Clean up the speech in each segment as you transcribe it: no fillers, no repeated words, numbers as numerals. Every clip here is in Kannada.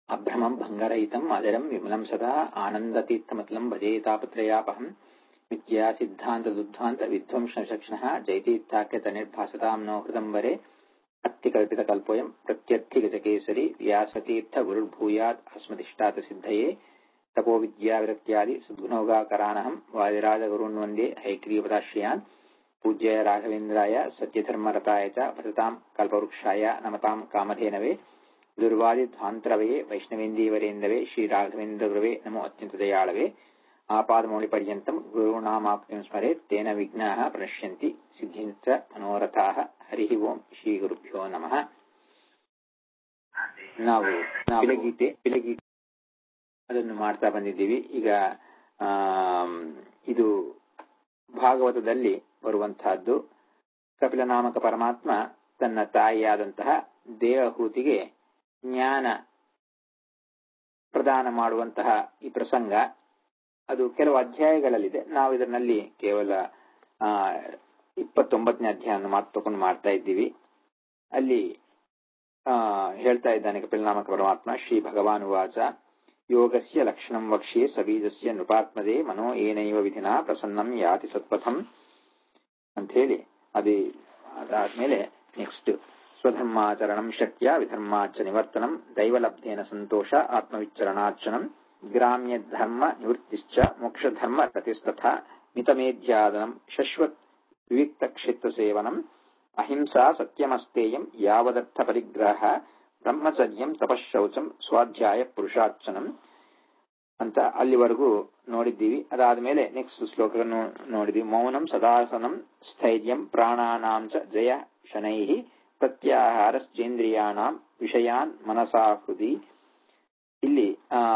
अभ्रमं भङ्गरहितम् अजरं विमलं सदा आनन्दतीर्थमतलं भजे तापत्रयापहं विद्या सिद्धान्तदुद्ध्वान्तविध्वंसनचक्षणः जयतीर्थाख्यतनिर्भासतां नो हृदम्बरे अत्तिकल्पितकल्पोऽयं प्रत्यर्थिगजकेसरी व्यासतीर्थगुरुर्भूयात् अस्मदिष्टार्थसिद्धये तपोविद्याविरक्त्यादि सद्गुणोगाकरानहं वादिराजगुरून् वन्दे हैग्रीवपदाश्रयान् पूज्याय राघवेन्द्राय सत्यधर्मरताय च भजतां कल्पवृक्षाय नमतां कामधेनवे दुर्वादिध्वान्तरवे वैष्णवेन्दीवरेन्दवे श्रीराघवेन्द्रगुरवे नमो अत्यन्तदयाळवे आपादमौलिपर्यन्तं गुरूणामाप्तिं स्मरेत् तेन विघ्नाः प्रणश्यन्ति सिद्धिञ्च मनोरथाः हरिः ओಂ ಶ್ರೀಗುರುಭ್ಯೋ ನಮಃ. ನಾವು ಪಿಲಗೀತೆ ಅದನ್ನು ಮಾಡ್ತಾ ಬಂದಿದ್ದೀವಿ. ಈಗ ಇದು ಭಾಗವತದಲ್ಲಿ ಬರುವಂತಹದ್ದು. ಕಪಿಲನಾಮಕ ಪರಮಾತ್ಮ ತನ್ನ ತಾಯಿಯಾದಂತಹ ದೇವಹೂತಿಗೆ ಜ್ಞಾನ ಪ್ರದಾನ ಮಾಡುವಂತಹ ಈ ಪ್ರಸಂಗ ಅದು ಕೆಲವು ಅಧ್ಯಾಯಗಳಲ್ಲಿದೆ. ನಾವು ಇದರಲ್ಲಿ ಕೇವಲ 29ನೇ ಅಧ್ಯಾಯವನ್ನು ಮಾತ್ರ ತಗೊಂಡು ಮಾಡ್ತಾ ಇದ್ದೀವಿ. ಅಲ್ಲಿ ಹೇಳ್ತಾ ಇದ್ದಾನೆ ಕಪಿಲನಾಮಕ ಪರಮಾತ್ಮ. ಶ್ರೀ ಭಗವಾನ್ ಉವಾಚ ಯೋಗಸ್ಯ ಲಕ್ಷಣಂ ವಕ್ಷ್ಯೆ ಸಬೀಜಸ್ಯ ನೃಪಾತ್ಮದೇ ಮನೋ ಏನೈವ ವಿಧಿನಾ ಪ್ರಸನ್ನಂ ಯಾತಿ ಸತ್ಪಥಂ ಅಂತ ಹೇಳಿ ಅದಾದ್ಮೇಲೆ ನೆಕ್ಸ್ಟ್ ಸ್ವಧರ್ಮಾಚರಣಂ ಶಕ್ಯ ವಿಧರ್ಮಾಚ ನಿವರ್ತನಂ ದೈವಲಬ್ಧೇನ ಸಂತೋಷ ಆತ್ಮವಿಚ್ಚರಣಾರ್ಚನಂ ಗ್ರಾಮ್ಯ ಧರ್ಮ ನಿವೃತ್ತಿಶ್ಚ ಮೋಕ್ಷಧರ್ಮ ರತಿಸ್ತಥಾ ಮಿತಮೇಧ್ಯಾದನಂ ಶಶ್ವತ್ ವಿವಿಕ್ತ ಕ್ಷೇತ್ರ ಸೇವನಂ ಅಹಿಂಸಾ ಸತ್ಯಮಸ್ತೇಯಂ ಯಾವದರ್ಥ ಪರಿಗ್ರಹ ಬ್ರಹ್ಮಚರ್ಯಂ ತಪಶೌಚಂ ಸ್ವಾಧ್ಯಾಯ ಪುರುಷಾರ್ಚನಂ ಅಂತ ಅಲ್ಲಿವರೆಗೂ ನೋಡಿದ್ದೀವಿ. ಅದಾದ್ಮೇಲೆ ನೆಕ್ಸ್ಟ್ ಶ್ಲೋಕವನ್ನು ನೋಡಿದ್ವಿ. ಮೌನಂ ಸದಾಸನಂ ಸ್ಥೈರ್ಯಂ ಪ್ರಾಣಾನಾಂ ಚ ಜಯ ಶನೈಃ ಪ್ರತ್ಯಾಹಾರಶ್ಚೇಂದ್ರಿಯಾಣಾಂ ವಿಷಯಾನ್ ಮನಸಾ ಹೃದಿ. ಇಲ್ಲಿ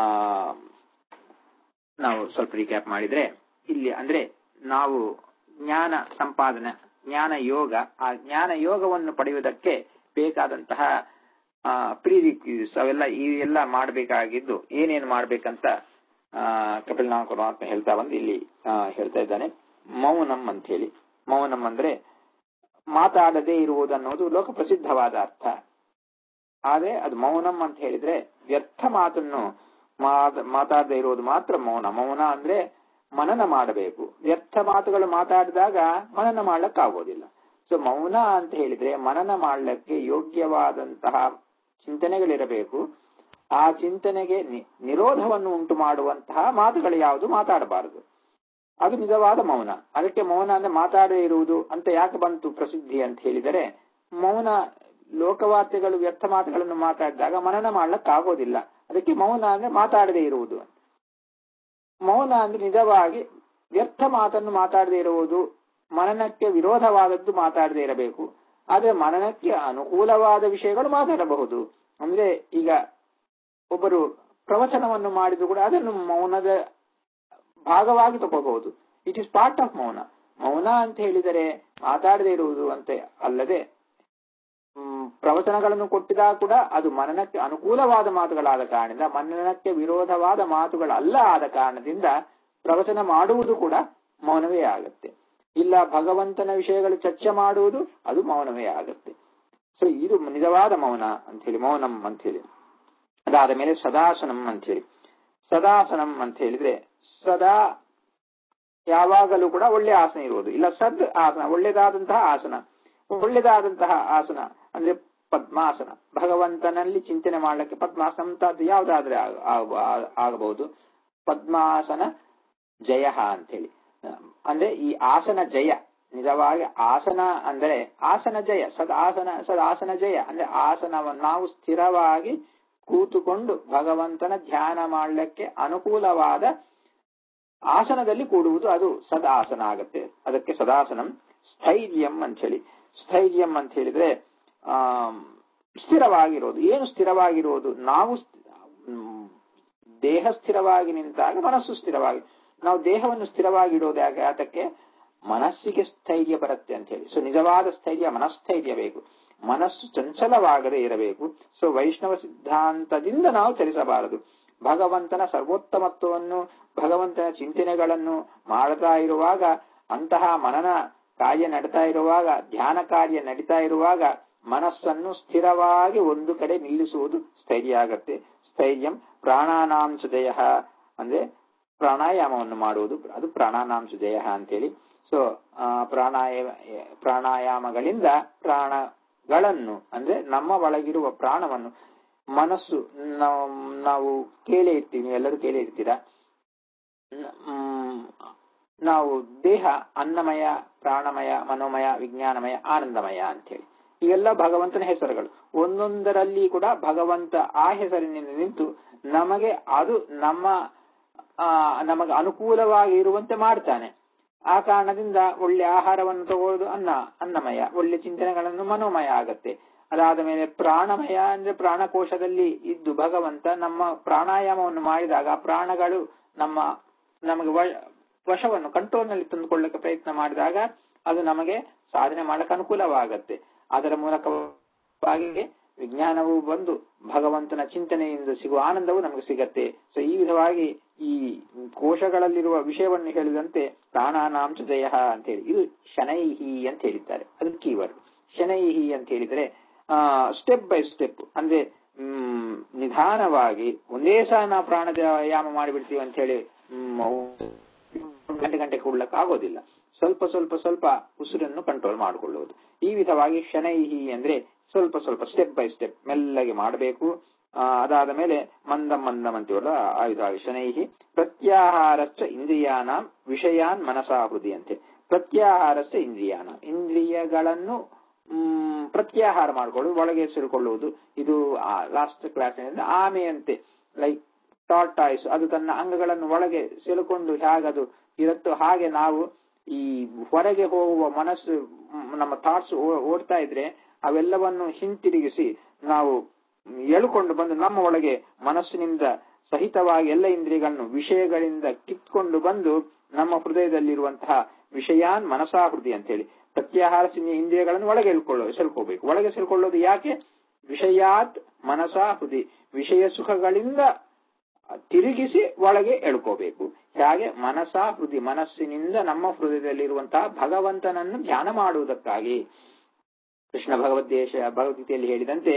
ನಾವು ಸ್ವಲ್ಪ ರೀಕ್ಯಾಪ್ ಮಾಡಿದ್ರೆ, ಇಲ್ಲಿ ಅಂದ್ರೆ ನಾವು ಜ್ಞಾನ ಸಂಪಾದನೆ, ಜ್ಞಾನ ಯೋಗ, ಆ ಜ್ಞಾನ ಯೋಗವನ್ನು ಪಡೆಯುವುದಕ್ಕೆ ಬೇಕಾದಂತಹ ಪ್ರೀರಿಕ್ವಿಸಿಟ್ಸ್ ಅವೆಲ್ಲ ಇವೆಲ್ಲ ಮಾಡಬೇಕಾಗಿದ್ದು ಏನೇನು ಮಾಡ್ಬೇಕಂತ ಕಪಿಲನಾಮಕ ಪರಮಾತ್ಮ ಹೇಳ್ತಾ ಬಂದು ಇಲ್ಲಿ ಹೇಳ್ತಾ ಇದ್ದಾನೆ. ಮೌನಂ ಅಂತ ಹೇಳಿ. ಮೌನಂ ಅಂದ್ರೆ ಮಾತಾಡದೇ ಇರುವುದನ್ನೋದು ಲೋಕ ಪ್ರಸಿದ್ಧವಾದ ಅರ್ಥ. ಆದ್ರೆ ಅದು ಮೌನಂ ಅಂತ ಹೇಳಿದ್ರೆ ವ್ಯರ್ಥ ಮಾತನ್ನು ಮಾತಾಡದೇ ಇರುವುದು ಮಾತ್ರ ಮೌನ. ಮೌನ ಅಂದ್ರೆ ಮನನ ಮಾಡಬೇಕು. ವ್ಯರ್ಥ ಮಾತುಗಳು ಮಾತಾಡಿದಾಗ ಮನನ ಮಾಡ್ಲಿಕ್ಕಾಗೋದಿಲ್ಲ. ಸೊ ಮೌನ ಅಂತ ಹೇಳಿದ್ರೆ ಮನನ ಮಾಡ್ಲಿಕ್ಕೆ ಯೋಗ್ಯವಾದಂತಹ ಚಿಂತನೆಗಳಿರಬೇಕು. ಆ ಚಿಂತನೆಗೆ ನಿರೋಧವನ್ನು ಉಂಟು ಮಾಡುವಂತಹ ಮಾತುಗಳು ಯಾವುದು ಮಾತಾಡಬಾರದು. ಅದು ನಿಜವಾದ ಮೌನ. ಅದಕ್ಕೆ ಮೌನ ಅಂದ್ರೆ ಮಾತಾಡದೇ ಇರುವುದು ಅಂತ ಯಾಕೆ ಬಂತು ಪ್ರಸಿದ್ಧಿ ಅಂತ ಹೇಳಿದರೆ, ಮೌನ ಲೋಕವಾರ್ತೆಗಳು ವ್ಯರ್ಥ ಮಾತುಗಳನ್ನು ಮಾತಾಡಿದಾಗ ಮನನ ಮಾಡ್ಲಿಕ್ಕಾಗೋದಿಲ್ಲ. ಅದಕ್ಕೆ ಮೌನ ಅಂದ್ರೆ ಮಾತಾಡದೇ ಇರುವುದು. ಮೌನ ಅಂದ್ರೆ ನಿಜವಾಗಿ ವ್ಯರ್ಥ ಮಾತನ್ನು ಮಾತಾಡದೇ ಇರುವುದು, ಮನನಕ್ಕೆ ವಿರೋಧವಾದದ್ದು ಮಾತಾಡದೇ ಇರಬೇಕು. ಆದ್ರೆ ಮನನಕ್ಕೆ ಅನುಕೂಲವಾದ ವಿಷಯಗಳು ಮಾತಾಡಬಹುದು. ಅಂದ್ರೆ ಈಗ ಒಬ್ಬರು ಪ್ರವಚನವನ್ನು ಮಾಡಿದ್ರು ಕೂಡ ಅದನ್ನು ಮೌನದ ಭಾಗವಾಗಿ ತಗೋಬಹುದು. ಇಟ್ ಇಸ್ ಪಾರ್ಟ್ ಆಫ್ ಮೌನ. ಮೌನ ಅಂತ ಹೇಳಿದರೆ ಮಾತಾಡದೇ ಇರುವುದು ಅಂತ ಅಲ್ಲದೆ, ಪ್ರವಚನಗಳನ್ನು ಕೊಟ್ಟಿದಾಗ ಕೂಡ ಅದು ಮನನಕ್ಕೆ ಅನುಕೂಲವಾದ ಮಾತುಗಳಾದ ಕಾರಣದಿಂದ, ಮನನಕ್ಕೆ ವಿರೋಧವಾದ ಮಾತುಗಳಲ್ಲ ಆದ ಕಾರಣದಿಂದ ಪ್ರವಚನ ಮಾಡುವುದು ಕೂಡ ಮೌನವೇ ಆಗುತ್ತೆ. ಇಲ್ಲ ಭಗವಂತನ ವಿಷಯಗಳು ಚರ್ಚೆ ಮಾಡುವುದು ಅದು ಮೌನವೇ ಆಗುತ್ತೆ. ಸೊ ಇದು ನಿಜವಾದ ಮೌನ ಅಂತ ಹೇಳಿ, ಮೌನಂ ಅಂತ ಹೇಳಿ. ಅದಾದ ಮೇಲೆ ಸದಾಸನಂ ಅಂತ ಹೇಳಿ. ಸದಾಸನಂ ಅಂತ ಹೇಳಿದ್ರೆ ಸದಾ ಯಾವಾಗಲೂ ಕೂಡ ಒಳ್ಳೆ ಆಸನ ಇರುವುದು. ಇಲ್ಲ ಸದ್ ಆಸನ, ಒಳ್ಳೆದಾದಂತಹ ಆಸನ. ಒಳ್ಳೆದಾದಂತಹ ಆಸನ ಅಂದ್ರೆ ಪದ್ಮಾಸನ. ಭಗವಂತನಲ್ಲಿ ಚಿಂತನೆ ಮಾಡಲಿಕ್ಕೆ ಪದ್ಮಾಸನ ಅಂತದ್ದು ಯಾವುದಾದ್ರೆ ಆಗಬಹುದು. ಪದ್ಮಾಸನ ಜಯ ಅಂತ ಹೇಳಿ. ಅಂದ್ರೆ ಈ ಆಸನ ಜಯ, ನಿಜವಾಗಿ ಆಸನ ಅಂದ್ರೆ ಆಸನ ಜಯ, ಸದಾಸನ ಜಯ ಅಂದ್ರೆ ಆಸನವನ್ನು ನಾವು ಸ್ಥಿರವಾಗಿ ಕೂತುಕೊಂಡು ಭಗವಂತನ ಧ್ಯಾನ ಮಾಡಲಿಕ್ಕೆ ಅನುಕೂಲವಾದ ಆಸನದಲ್ಲಿ ಕೂಡುವುದು, ಅದು ಸದಾಸನ ಆಗತ್ತೆ. ಅದಕ್ಕೆ ಸದಾಸನಂ. ಸ್ಥೈರ್ಯಂ ಅಂತ ಹೇಳಿ. ಸ್ಥೈರ್ಯಂ ಅಂತ ಹೇಳಿದ್ರೆ ಸ್ಥಿರವಾಗಿರೋದು. ಏನು ಸ್ಥಿರವಾಗಿರೋದು? ನಾವು ದೇಹ ಸ್ಥಿರವಾಗಿ ನಿಂತಾಗ ಮನಸ್ಸು ಸ್ಥಿರವಾಗಿ, ನಾವು ದೇಹವನ್ನು ಸ್ಥಿರವಾಗಿಡೋದು ಅದಕ್ಕೆ ಮನಸ್ಸಿಗೆ ಸ್ಥೈರ್ಯ ಬರುತ್ತೆ ಅಂತ ಹೇಳಿ. ಸೊ ನಿಜವಾದ ಸ್ಥೈರ್ಯ ಮನಸ್ಥೈರ್ಯ ಬೇಕು. ಮನಸ್ಸು ಚಂಚಲವಾಗದೇ ಇರಬೇಕು. ಸೊ ವೈಷ್ಣವ ಸಿದ್ಧಾಂತದಿಂದ ನಾವು ಚಲಿಸಬಾರದು. ಭಗವಂತನ ಸರ್ವೋತ್ತಮತ್ವವನ್ನು, ಭಗವಂತನ ಚಿಂತನೆಗಳನ್ನು ಮಾಡ್ತಾ ಇರುವಾಗ, ಅಂತಹ ಮನನ ಕಾರ್ಯ ನಡೀತಾ ಇರುವಾಗ, ಧ್ಯಾನ ಕಾರ್ಯ ನಡೀತಾ ಇರುವಾಗ ಮನಸ್ಸನ್ನು ಸ್ಥಿರವಾಗಿ ಒಂದು ಕಡೆ ನಿಲ್ಲಿಸುವುದು ಸ್ಥೈರ್ಯ ಆಗತ್ತೆ. ಸ್ಥೈರ್ಯಂ ಪ್ರಾಣಾನಾಂ ಸುಜಯ ಅಂದ್ರೆ ಪ್ರಾಣಾಯಾಮವನ್ನು ಮಾಡುವುದು, ಅದು ಪ್ರಾಣಾನಾಂ ಸುಜಯ ಅಂತೇಳಿ. ಸೊ ಪ್ರಾಣಾಯಾಮಗಳಿಂದ ಪ್ರಾಣಗಳನ್ನು ಅಂದ್ರೆ ನಮ್ಮ ಒಳಗಿರುವ ಪ್ರಾಣವನ್ನು, ಮನಸ್ಸು ನಾವು ಕೇಳೇ ಇರ್ತೀವಿ, ನೀವೆಲ್ಲರೂ ಕೇಳೇ ಇರ್ತೀರಾ. ನಾವು ದೇಹ ಅನ್ನಮಯ, ಪ್ರಾಣಮಯ, ಮನೋಮಯ, ವಿಜ್ಞಾನಮಯ, ಆನಂದಮಯ ಅಂತೇಳಿ ಇವೆಲ್ಲ ಭಗವಂತನ ಹೆಸರುಗಳು. ಒಂದೊಂದರಲ್ಲಿ ಕೂಡ ಭಗವಂತ ಆ ಹೆಸರಿನಿಂದ ನಿಂತು ನಮಗೆ ಅದು ನಮಗೆ ಅನುಕೂಲವಾಗಿ ಇರುವಂತೆ ಮಾಡ್ತಾನೆ. ಆ ಕಾರಣದಿಂದ ಒಳ್ಳೆ ಆಹಾರವನ್ನು ತಗೊಳ್ಳೋದು ಅನ್ನಮಯ, ಒಳ್ಳೆ ಚಿಂತನೆಗಳನ್ನು ಮನೋಮಯ ಆಗತ್ತೆ. ಅದಾದ ಮೇಲೆ ಪ್ರಾಣಮಯ ಅಂದ್ರೆ ಪ್ರಾಣಕೋಶದಲ್ಲಿ ಇದ್ದು ಭಗವಂತ ನಮ್ಮ ಪ್ರಾಣಾಯಾಮವನ್ನು ಮಾಡಿದಾಗ ಪ್ರಾಣಗಳು ನಮಗೆ ವಶವನ್ನು ಕಂಟ್ರೋಲ್ ನಲ್ಲಿ ತಂದುಕೊಳ್ಳಕ್ಕೆ ಪ್ರಯತ್ನ ಮಾಡಿದಾಗ ಅದು ನಮಗೆ ಸಾಧನೆ ಮಾಡಕ್ಕೆ ಅನುಕೂಲವಾಗತ್ತೆ. ಅದರ ಮೂಲಕವಾಗಿ ವಿಜ್ಞಾನವು ಬಂದು ಭಗವಂತನ ಚಿಂತನೆಯಿಂದ ಸಿಗುವ ಆನಂದವು ನಮಗೆ ಸಿಗತ್ತೆ. ಸೊ ಈ ವಿಧವಾಗಿ ಈ ಕೋಶಗಳಲ್ಲಿರುವ ವಿಷಯವನ್ನು ಹೇಳಿದಂತೆ ಪ್ರಾಣಾನಾಂಶ ಜಯ ಅಂತ ಹೇಳಿ ಇದು ಶನೈಹಿ ಅಂತ ಹೇಳಿದ್ದಾರೆ. ಅದು ಕೀವರ್ಡ್. ಶನೈಹಿ ಅಂತ ಹೇಳಿದ್ರೆ ಸ್ಟೆಪ್ ಬೈ ಸ್ಟೆಪ್ ಅಂದ್ರೆ ನಿಧಾನವಾಗಿ ಒಂದೇ ಸಹ ನಾವು ಪ್ರಾಣಾಯಾಮ ಮಾಡಿಬಿಡ್ತೀವಿ ಅಂತ ಹೇಳಿ ಗಂಟೆ ಕೊಡ್ಲಕ್ಕೆ ಆಗೋದಿಲ್ಲ. ಸ್ವಲ್ಪ ಸ್ವಲ್ಪ ಸ್ವಲ್ಪ ಉಸಿರನ್ನು ಕಂಟ್ರೋಲ್ ಮಾಡಿಕೊಳ್ಳುವುದು. ಈ ವಿಧವಾಗಿ ಶನೈಹಿ ಅಂದ್ರೆ ಸ್ವಲ್ಪ ಸ್ವಲ್ಪ ಸ್ಟೆಪ್ ಬೈ ಸ್ಟೆಪ್ ಮೆಲ್ಲಗೆ ಮಾಡಬೇಕು. ಅದಾದ ಮೇಲೆ ಮಂದಂ ಅಂತೀವಲ್ಲ ಆ ವಿಧವಾಗಿ ಶನೈಹಿ. ಪ್ರತ್ಯಾಹಾರಶ್ಚ ಇಂದ್ರಿಯಾನಾಂ ವಿಷಯಾನ್ ಮನಸಾ ಹೃದಯ ಅಂತೆ. ಪ್ರತ್ಯಾಹಾರಶ್ಚ ಇಂದ್ರಿಯಾನಾಂ ಇಂದ್ರಿಯಗಳನ್ನು ಪ್ರತ್ಯಾಹಾರ ಮಾಡಿಕೊಳ್ಳುವುದು, ಒಳಗೆ ಸೇರಿಕೊಳ್ಳುವುದು. ಇದು ಲಾಸ್ಟ್ ಕ್ಲಾಸಿನಿಂದ ಆಮೆಯಂತೆ ಲೈಕ್ ಟಾರ್ಟಾಯ್ಸ್ ಅದು ತನ್ನ ಅಂಗಗಳನ್ನು ಒಳಗೆ ಸೆಳೆಕೊಂಡು ಹೇಗದು ಇರುತ್ತೋ ಹಾಗೆ ನಾವು ಈ ಹೊರಗೆ ಹೋಗುವ ಮನಸ್ಸು ನಮ್ಮ ಥಾಟ್ಸ್ ಓಡ್ತಾ ಇದ್ರೆ ಅವೆಲ್ಲವನ್ನು ಹಿಂತಿರುಗಿಸಿ ನಾವು ಎಳುಕೊಂಡು ಬಂದು ನಮ್ಮ ಒಳಗೆ ಮನಸ್ಸಿನಿಂದ ಸಹಿತವಾಗಿ ಎಲ್ಲ ಇಂದ್ರಿಯಗಳನ್ನು ವಿಷಯಗಳಿಂದ ಕಿತ್ಕೊಂಡು ಬಂದು ನಮ್ಮ ಹೃದಯದಲ್ಲಿರುವಂತಹ ವಿಷಯಾನ್ ಮನಸಾ ಹೃದಯ ಅಂತೇಳಿ ಪ್ರತ್ಯಾಹಾರ ಇಂದ್ರಿಯಗಳನ್ನು ಒಳಗೆ ಸೆಳ್ಕೋಬೇಕು. ಒಳಗೆ ಸೆಳ್ಕೊಳ್ಳೋದು ಯಾಕೆ? ವಿಷಯಾತ್ ಮನಸಾ ಹೃದಯ, ವಿಷಯ ಸುಖಗಳಿಂದ ತಿರುಗಿಸಿ ಒಳಗೆ ಎಳ್ಕೋಬೇಕು. ಹಾಗೆ ಮನಸಾ ಹೃದಯ, ಮನಸ್ಸಿನಿಂದ ನಮ್ಮ ಹೃದಯದಲ್ಲಿರುವಂತಹ ಭಗವಂತನನ್ನು ಧ್ಯಾನ ಮಾಡುವುದಕ್ಕಾಗಿ ಕೃಷ್ಣ ಭಗವದ್ಗೀತೆಯಲ್ಲಿ ಹೇಳಿದಂತೆ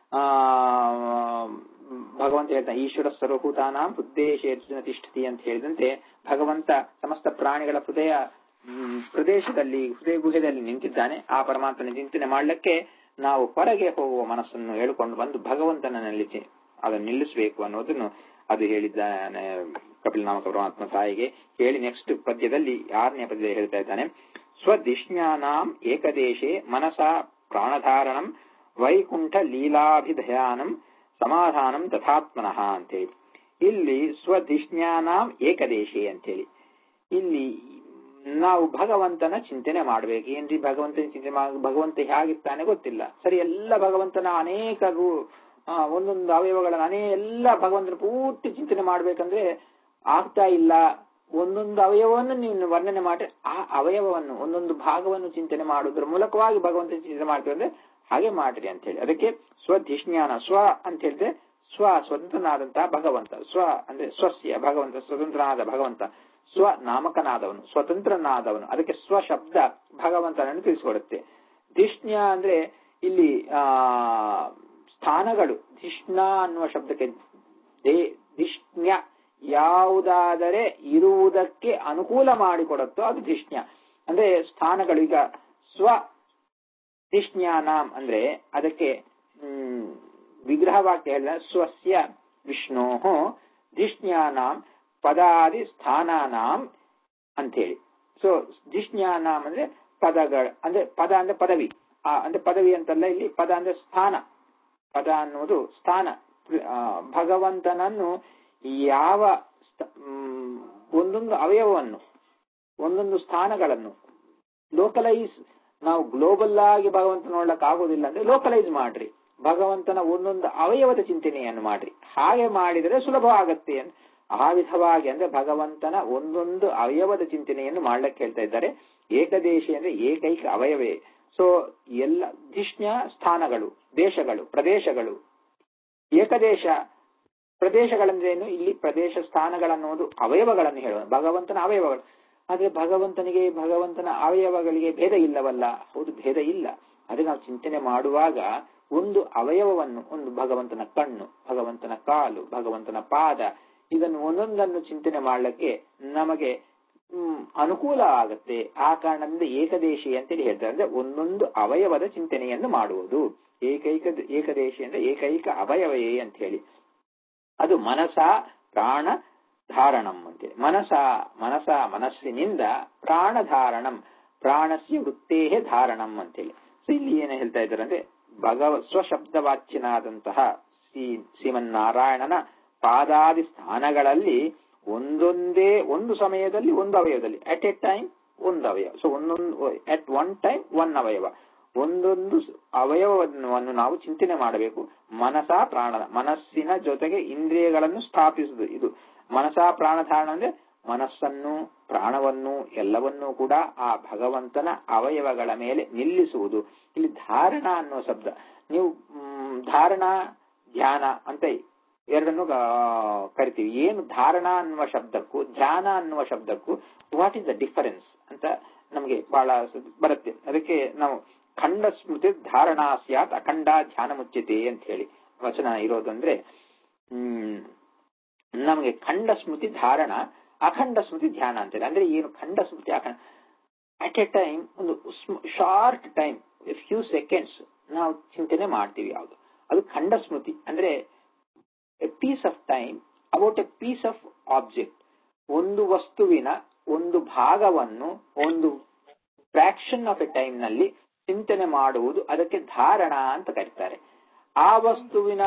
ಭಗವಂತ ಹೇಳ್ತಾನೆ ಈಶ್ವರ ಸರ್ವಭೂತಾನಾಂ ಹೃದ್ದೇಶೇ ತಿಷ್ಠತಿ ಅಂತ ಹೇಳಿದಂತೆ ಭಗವಂತ ಸಮಸ್ತ ಪ್ರಾಣಿಗಳ ಹೃದಯ ಪ್ರದೇಶದಲ್ಲಿ, ಹೃದಯ ಗುಹೆಯಲ್ಲಿ ನಿಂತಿದ್ದಾನೆ. ಆ ಪರಮಾತ್ಮನ ಚಿಂತನೆ ಮಾಡಲಿಕ್ಕೆ ನಾವು ಹೊರಗೆ ಹೋಗುವ ಮನಸ್ಸನ್ನು ಹೇಳ್ಕೊಂಡು ಬಂದು ಭಗವಂತನಲ್ಲಿ ಅದನ್ನು ನಿಲ್ಲಿಸಬೇಕು ಅನ್ನೋದನ್ನು ಅದು ಹೇಳಿದ್ದಾನೆ ಕಪಿಲ ನಾಮಕ ಪರಮಾತ್ಮ ತಾಯಿಗೆ ಹೇಳಿ. ನೆಕ್ಸ್ಟ್ ಪದ್ಯದಲ್ಲಿ 6ನೇ ಪದ್ಯದಲ್ಲಿ ಹೇಳ್ತಾ ಇದ್ದಾನೆ, ಸ್ವದಿಷ್ಣ್ಯಾನಾಂ ಏಕದೇಶೇ ಮನಸಾ ಪ್ರಾಣಧಾರಣಂ ವೈಕುಂಠ ಲೀಲಾಭಿಧಯಾನಂ ಸಮಾಧಾನಂ ತಥಾತ್ಮನಃ ಅಂತೇಳಿ. ಇಲ್ಲಿ ಸ್ವದಿಷ್ಣ್ಯಾನಾಂ ಏಕದೇಶೇ ಅಂತೇಳಿ ಇಲ್ಲಿ ನಾವು ಭಗವಂತನ ಚಿಂತನೆ ಮಾಡ್ಬೇಕು. ಏನ್ರಿ ಭಗವಂತನ ಚಿಂತನೆ ಭಗವಂತ ಹೇಗಿರ್ತಾನೆ ಗೊತ್ತಿಲ್ಲ. ಸರಿ, ಎಲ್ಲ ಭಗವಂತನ ಅನೇಕ ಒಂದೊಂದು ಅವಯವಗಳನ್ನ ಎಲ್ಲ ಭಗವಂತನ ಪೂರ್ತಿ ಚಿಂತನೆ ಮಾಡ್ಬೇಕಂದ್ರೆ ಆಗ್ತಾ ಇಲ್ಲ. ಒಂದೊಂದು ಅವಯವವನ್ನು ನೀವು ವರ್ಣನೆ ಮಾಡಿ ಆ ಅವಯವವನ್ನು ಒಂದೊಂದು ಭಾಗವನ್ನು ಚಿಂತನೆ ಮಾಡುವುದರ ಮೂಲಕವಾಗಿ ಭಗವಂತನ ಚಿಂತನೆ ಮಾಡ್ತೀವಿ ಅಂದ್ರೆ ಹಾಗೆ ಮಾಡ್ರಿ ಅಂತ ಹೇಳಿ. ಅದಕ್ಕೆ ಸ್ವಧಿಷ್ಣ್ಯಾನ, ಸ್ವ ಅಂತ ಹೇಳಿದ್ರೆ ಸ್ವತಂತ್ರನಾದಂತಹ ಭಗವಂತ. ಸ್ವ ಅಂದ್ರೆ ಸ್ವಸ್ಯ ಭಗವಂತ, ಸ್ವತಂತ್ರನಾದ ಭಗವಂತ, ಸ್ವನಾಮಕನಾದವನು, ಸ್ವತಂತ್ರನಾದವನು. ಅದಕ್ಕೆ ಸ್ವ ಶಬ್ದ ಭಗವಂತನನ್ನು ತಿಳಿಸಿಕೊಡುತ್ತೆ. ಧಿಷ್ಣ್ಯ ಅಂದ್ರೆ ಇಲ್ಲಿ ಸ್ಥಾನಗಳು. ಧಿಷ್ಣ ಅನ್ನುವ ಶಬ್ದಕ್ಕೆ ಧಿಷ್ಣ್ಯ ಯಾವುದಾದರೆ ಇರುವುದಕ್ಕೆ ಅನುಕೂಲ ಮಾಡಿಕೊಡುತ್ತೋ ಅದು ಧಿಷ್ಣ್ಯ ಅಂದ್ರೆ ಸ್ಥಾನಗಳು. ಈಗ ಸ್ವ ಧಿಷ್ಣ್ಯಾನಾಂ ಅಂದ್ರೆ ಅದಕ್ಕೆ ವಿಗ್ರಹವಾಕ್ಯ ಹೇಳಿದ ಸ್ವಸ್ಯ ವಿಷ್ಣೋಃ ಧಿಷ್ಣ್ಯಾನಾಂ ಪದಾದಿ ಸ್ಥಾನಾನಾಂ ಅಂತೇಳಿ. ಸೊ ಧಿಷ್ಣ್ಯಾನಾಂ ಅಂದ್ರೆ ಪದಗಳು ಅಂದ್ರೆ ಪದ ಅಂದ್ರೆ ಪದವಿ, ಅಂದ್ರೆ ಪದವಿ ಅಂತಲ್ಲ, ಇಲ್ಲಿ ಪದ ಅಂದ್ರೆ ಸ್ಥಾನ. ಪದ ಅನ್ನುವುದು ಸ್ಥಾನ. ಭಗವಂತನನ್ನು ಯಾವ ಒಂದೊಂದು ಅವಯವವನ್ನು ಒಂದೊಂದು ಸ್ಥಾನಗಳನ್ನು ಲೋಕಲೈಸ್, ನಾವು ಗ್ಲೋಬಲ್ ಆಗಿ ಭಗವಂತ ನೋಡ್ಲಕ್ ಆಗೋದಿಲ್ಲ ಅಂದ್ರೆ ಲೋಕಲೈಸ್ ಮಾಡ್ರಿ. ಭಗವಂತನ ಒಂದೊಂದು ಅವಯವದ ಚಿಂತನೆಯನ್ನು ಮಾಡ್ರಿ. ಹಾಗೆ ಮಾಡಿದರೆ ಸುಲಭ ಆಗತ್ತೆ. ಆ ವಿಧವಾಗಿ ಅಂದ್ರೆ ಭಗವಂತನ ಒಂದೊಂದು ಅವಯವದ ಚಿಂತನೆಯನ್ನು ಮಾಡ್ಲಿಕ್ಕೆ ಹೇಳ್ತಾ ಇದ್ದಾರೆ. ಏಕದೇಶಿ ಅಂದ್ರೆ ಏಕೈಕ ಅವಯವೇ. ಸೊ ಎಲ್ಲ ಧಿಷ್ಣ್ಯ ಸ್ಥಾನಗಳು, ದೇಶಗಳು, ಪ್ರದೇಶಗಳು. ಏಕದೇಶ ಪ್ರದೇಶಗಳಂದ್ರೇನು? ಇಲ್ಲಿ ಪ್ರದೇಶ ಸ್ಥಾನಗಳನ್ನೋದು ಅವಯವಗಳನ್ನು ಹೇಳುವ ಭಗವಂತನ ಅವಯವಗಳು. ಆದ್ರೆ ಭಗವಂತನ ಅವಯವಗಳಿಗೆ ಭೇದ ಇಲ್ಲವಲ್ಲ? ಹೌದು, ಭೇದ ಇಲ್ಲ. ಅದೇ ನಾವು ಚಿಂತನೆ ಮಾಡುವಾಗ ಒಂದು ಅವಯವವನ್ನು, ಒಂದು ಭಗವಂತನ ಕಣ್ಣು, ಭಗವಂತನ ಕಾಲು, ಭಗವಂತನ ಪಾದ, ಇದನ್ನು ಒಂದೊಂದನ್ನು ಚಿಂತನೆ ಮಾಡಲಿಕ್ಕೆ ನಮಗೆ ಅನುಕೂಲ ಆಗುತ್ತೆ. ಆ ಕಾರಣದಿಂದ ಏಕದೇಶಿ ಅಂತೇಳಿ ಹೇಳ್ತಾರೆ. ಅಂದ್ರೆ ಒಂದೊಂದು ಅವಯವದ ಚಿಂತನೆಯನ್ನು ಮಾಡುವುದು. ಏಕದೇಶಿ ಅಂದ್ರೆ ಏಕೈಕ ಅವಯವೇ ಅಂತ ಹೇಳಿ. ಅದು ಮನಸ ಪ್ರಾಣ ಧಾರಣಂ ಅಂತೇಳಿ. ಮನಸ್ಸಿನಿಂದ ಪ್ರಾಣಧಾರಣಂ, ಪ್ರಾಣಸ್ಯ ವೃತ್ತೇ ಧಾರಣಂ ಅಂತೇಳಿ. ಸೊ ಇಲ್ಲಿ ಏನು ಹೇಳ್ತಾ ಇದ್ದಾರೆ ಅಂದ್ರೆ ಸ್ವಶಬ್ದವಾಚ್ಯನಾದಂತಹ ಶ್ರೀಮನ್ನಾರಾಯಣನ ಪಾದಾದಿ ಸ್ಥಾನಗಳಲ್ಲಿ ಒಂದು ಸಮಯದಲ್ಲಿ ಒಂದು ಅವಯವದಲ್ಲಿ ಅಟ್ ಎ ಟೈಮ್ ಒಂದು ಅವಯವ. So at one time one ಅವಯವ, ಒಂದೊಂದು ಅವಯವವನ್ನು ನಾವು ಚಿಂತನೆ ಮಾಡಬೇಕು. ಮನಸ್ಸಿನ ಜೊತೆಗೆ ಇಂದ್ರಿಯಗಳನ್ನು ಸ್ಥಾಪಿಸುವುದು. ಇದು ಮನಸಾ ಪ್ರಾಣಧಾರಣ ಅಂದ್ರೆ ಮನಸ್ಸನ್ನು, ಪ್ರಾಣವನ್ನು, ಎಲ್ಲವನ್ನೂ ಕೂಡ ಆ ಭಗವಂತನ ಅವಯವಗಳ ಮೇಲೆ ನಿಲ್ಲಿಸುವುದು. ಇಲ್ಲಿ ಧಾರಣ ಅನ್ನೋ ಶಬ್ದ, ನೀವು ಧಾರಣ ಧ್ಯಾನ ಅಂತ ಎರಡನ್ನು ಕರಿತೀವಿ. ಏನು ಧಾರಣ ಅನ್ನುವ ಶಬ್ದಕ್ಕೂ ಧ್ಯಾನ ಅನ್ನುವ ಶಬ್ದಕ್ಕೂ ವಾಟ್ ಇಸ್ ದ ಡಿಫರೆನ್ಸ್ ಅಂತ ನಮಗೆ ಬಹಳ ಬರುತ್ತೆ. ಅದಕ್ಕೆ ನಾವು ಖಂಡ ಸ್ಮೃತಿ ಧಾರಣಾ ಸ್ಯಾತ್ ಅಖಂಡ ಧ್ಯಾನ ಮುಚ್ಯತೆ ಅಂತ ಹೇಳಿ ವಚನ ಇರೋದಂದ್ರೆ, ನಮಗೆ ಖಂಡ ಸ್ಮೃತಿ ಧಾರಣ, ಅಖಂಡ ಸ್ಮೃತಿ ಧ್ಯಾನ ಅಂತೇಳಿ. ಅಂದ್ರೆ ಏನು ಖಂಡ ಸ್ಮೃತಿ ಅಖಂಡ, ಅಟ್ ಎ ಟೈಮ್ ಒಂದು ಶಾರ್ಟ್ ಟೈಮ್, ಫ್ಯೂ ಸೆಕೆಂಡ್ಸ್ ನಾವು ಚಿಂತನೆ ಮಾಡ್ತೀವಿ. ಯಾವುದು ಅದು ಖಂಡ ಸ್ಮೃತಿ ಅಂದ್ರೆ a piece of time about a piece of object. ಒಂದು ವಸ್ತುವಿನ ಒಂದು ಭಾಗವನ್ನು ಒಂದು ಫ್ರಾಕ್ಷನ್ ಆಫ್ ಎ ಟೈಮ್ ನಲ್ಲಿ ಚಿಂತನೆ ಮಾಡುವುದು, ಅದಕ್ಕೆ ಧಾರಣ ಅಂತ ಕರೀತಾರೆ. ಆ ವಸ್ತುವಿನ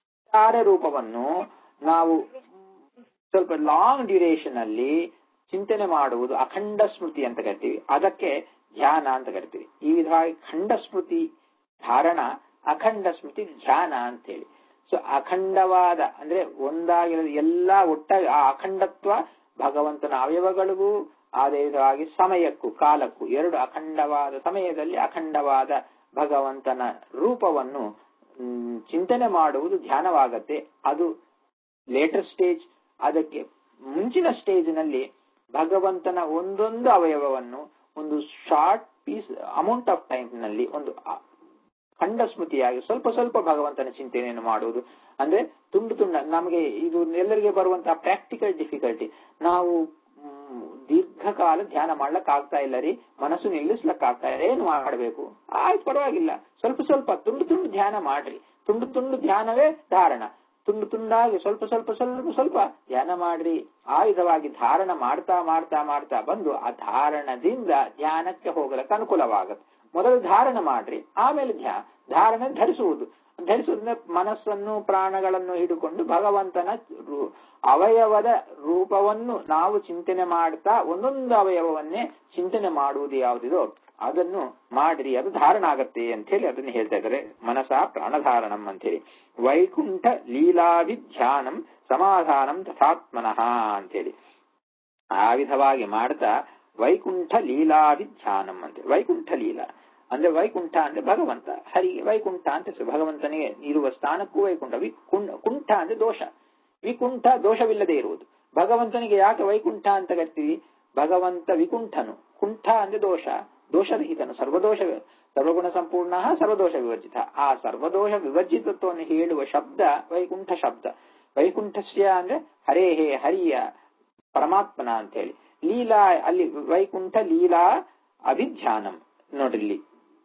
ರೂಪವನ್ನು ನಾವು ಸ್ವಲ್ಪ ಲಾಂಗ್ ಡ್ಯೂರೇಷನ್ ಅಲ್ಲಿ ಚಿಂತನೆ ಮಾಡುವುದು ಅಖಂಡ ಸ್ಮೃತಿ ಅಂತ ಕರಿತೀವಿ. ಅದಕ್ಕೆ ಧ್ಯಾನ ಅಂತ ಕರಿತೀವಿ. ಈ ವಿಧವಾಗಿ ಖಂಡ ಸ್ಮೃತಿ ಧಾರಣ, ಅಖಂಡ ಸ್ಮೃತಿ ಧ್ಯಾನ ಅಂತ ಹೇಳಿ. ಸೊ ಅಖಂಡವಾದ ಅಂದ್ರೆ ಒಂದಾಗಿರೋದು ಎಲ್ಲ ಒಟ್ಟಾಗಿ ಆ ಅಖಂಡತ್ವ ಭಗವಂತನ ಅವಯವಗಳಿಗೂ ಅದೇ ವಿಧವಾಗಿ ಸಮಯಕ್ಕೂ ಕಾಲಕ್ಕೂ ಎರಡು ಅಖಂಡವಾದ ಸಮಯದಲ್ಲಿ ಅಖಂಡವಾದ ಭಗವಂತನ ರೂಪವನ್ನು ಚಿಂತನೆ ಮಾಡುವುದು ಧ್ಯಾನವಾಗತ್ತೆ. ಅದು ಲೇಟರ್ ಸ್ಟೇಜ್. ಅದಕ್ಕೆ ಮುಂಚಿನ ಸ್ಟೇಜ್ ನಲ್ಲಿ ಭಗವಂತನ ಒಂದೊಂದು ಅವಯವವನ್ನು ಒಂದು short piece amount of time ನಲ್ಲಿ ಒಂದು ಖಂಡ ಸ್ಮೃತಿಯಾಗಿ ಸ್ವಲ್ಪ ಸ್ವಲ್ಪ ಭಗವಂತನ ಚಿಂತನೆಯನ್ನು ಮಾಡುವುದು. ಅಂದ್ರೆ ತುಂಡು ನಮಗೆ ಇದು ಎಲ್ಲರಿಗೆ ಬರುವಂತಹ ಪ್ರಾಕ್ಟಿಕಲ್ ಡಿಫಿಕಲ್ಟಿ. ನಾವು ದೀರ್ಘಕಾಲ ಧ್ಯಾನ ಮಾಡ್ಲಕ್ ಆಗ್ತಾ ಇಲ್ಲ ರೀ, ಮನಸ್ಸು ನಿಲ್ಲಿಸ್ಲಕ್ ಆಗ್ತಾ ಇಲ್ಲ, ಏನು ಮಾಡಬೇಕು? ಆಯ್ತು, ಪರವಾಗಿಲ್ಲ, ಸ್ವಲ್ಪ ಸ್ವಲ್ಪ ತುಂಡು ಧ್ಯಾನ ಮಾಡ್ರಿ. ತುಂಡು ಧ್ಯಾನವೇ ಧಾರಣ. ತುಂಡಾಗಿ ಸ್ವಲ್ಪ ಸ್ವಲ್ಪ ಸ್ವಲ್ಪ ಸ್ವಲ್ಪ ಧ್ಯಾನ ಮಾಡ್ರಿ. ಆ ವಿಧವಾಗಿ ಧಾರಣ ಮಾಡ್ತಾ ಮಾಡ್ತಾ ಮಾಡ್ತಾ ಬಂದು ಆ ಧಾರಣದಿಂದ ಧ್ಯಾನಕ್ಕೆ ಹೋಗಲಕ್ಕೆ ಅನುಕೂಲವಾಗತ್ತೆ. ಮೊದಲು ಧಾರಣ ಮಾಡ್ರಿ, ಆಮೇಲೆ ಧಾರಣ ಧರಿಸುವುದನ್ನ ಮನಸ್ಸನ್ನು ಪ್ರಾಣಗಳನ್ನು ಹಿಡಿಕೊಂಡು ಭಗವಂತನ ಅವಯವದ ರೂಪವನ್ನು ನಾವು ಚಿಂತನೆ ಮಾಡ್ತಾ ಒಂದೊಂದು ಅವಯವವನ್ನೇ ಚಿಂತನೆ ಮಾಡುವುದು ಯಾವುದಿದೋ ಅದನ್ನು ಮಾಡ್ರಿ, ಅದು ಧಾರಣ ಆಗತ್ತೆ ಅಂತ ಹೇಳಿ ಅದನ್ನ ಹೇಳ್ತಾ ಇದ್ದಾರೆ. ಮನಸ ಪ್ರಾಣಧಾರಣಂ ಅಂತ ಹೇಳಿ. ವೈಕುಂಠ ಲೀಲಾಭಿಧ್ಯಾನಂ ಸಮಾಧಾನಂ ತಥಾತ್ಮನಃ ಅಂತೇಳಿ ಆ ವಿಧವಾಗಿ ಮಾಡ್ತಾ ವೈಕುಂಠ ಲೀಲಾಭಿಧ್ಯಾನಂ ಅಂತ. ವೈಕುಂಠ ಲೀಲಾ ಅಂದ್ರೆ ವೈಕುಂಠ ಅಂದ್ರೆ ಭಗವಂತ, ಹರಿಗೆ ವೈಕುಂಠ ಅಂತ ಭಗವಂತನಿಗೆ ಇರುವ ಸ್ಥಾನಕ್ಕೂ ವೈಕುಂಠ. ಕುಂಠ ಅಂದ್ರೆ ದೋಷ, ವಿಕುಂಠ ದೋಷವಿಲ್ಲದೆ ಇರುವುದು. ಭಗವಂತನಿಗೆ ಯಾಕೆ ವೈಕುಂಠ ಅಂತ ಕರಿತೀವಿ? ಭಗವಂತ ವಿಕುಂಠನು, ಕುಂಠ ಅಂದ್ರೆ ದೋಷರಹಿತನು, ಸರ್ವಗುಣ ಸಂಪೂರ್ಣ, ಸರ್ವದೋಷ ವಿವರ್ಜಿತ. ಆ ಸರ್ವದೋಷ ವಿವರ್ಜಿತತ್ವವನ್ನು ಹೇಳುವ ಶಬ್ದ ವೈಕುಂಠ ಶಬ್ದ. ವೈಕುಂಠಸ್ಯ ಅಂದ್ರೆ ಹರಿಯ ಪರಮಾತ್ಮನ ಅಂತ ಹೇಳಿ. ಲೀಲಾ ಅಲ್ಲಿ ವೈಕುಂಠ ಲೀಲಾ ಅಭಿಧ್ಯಾನಂ ನೋಡ್ರಿ, ಇಲ್ಲಿ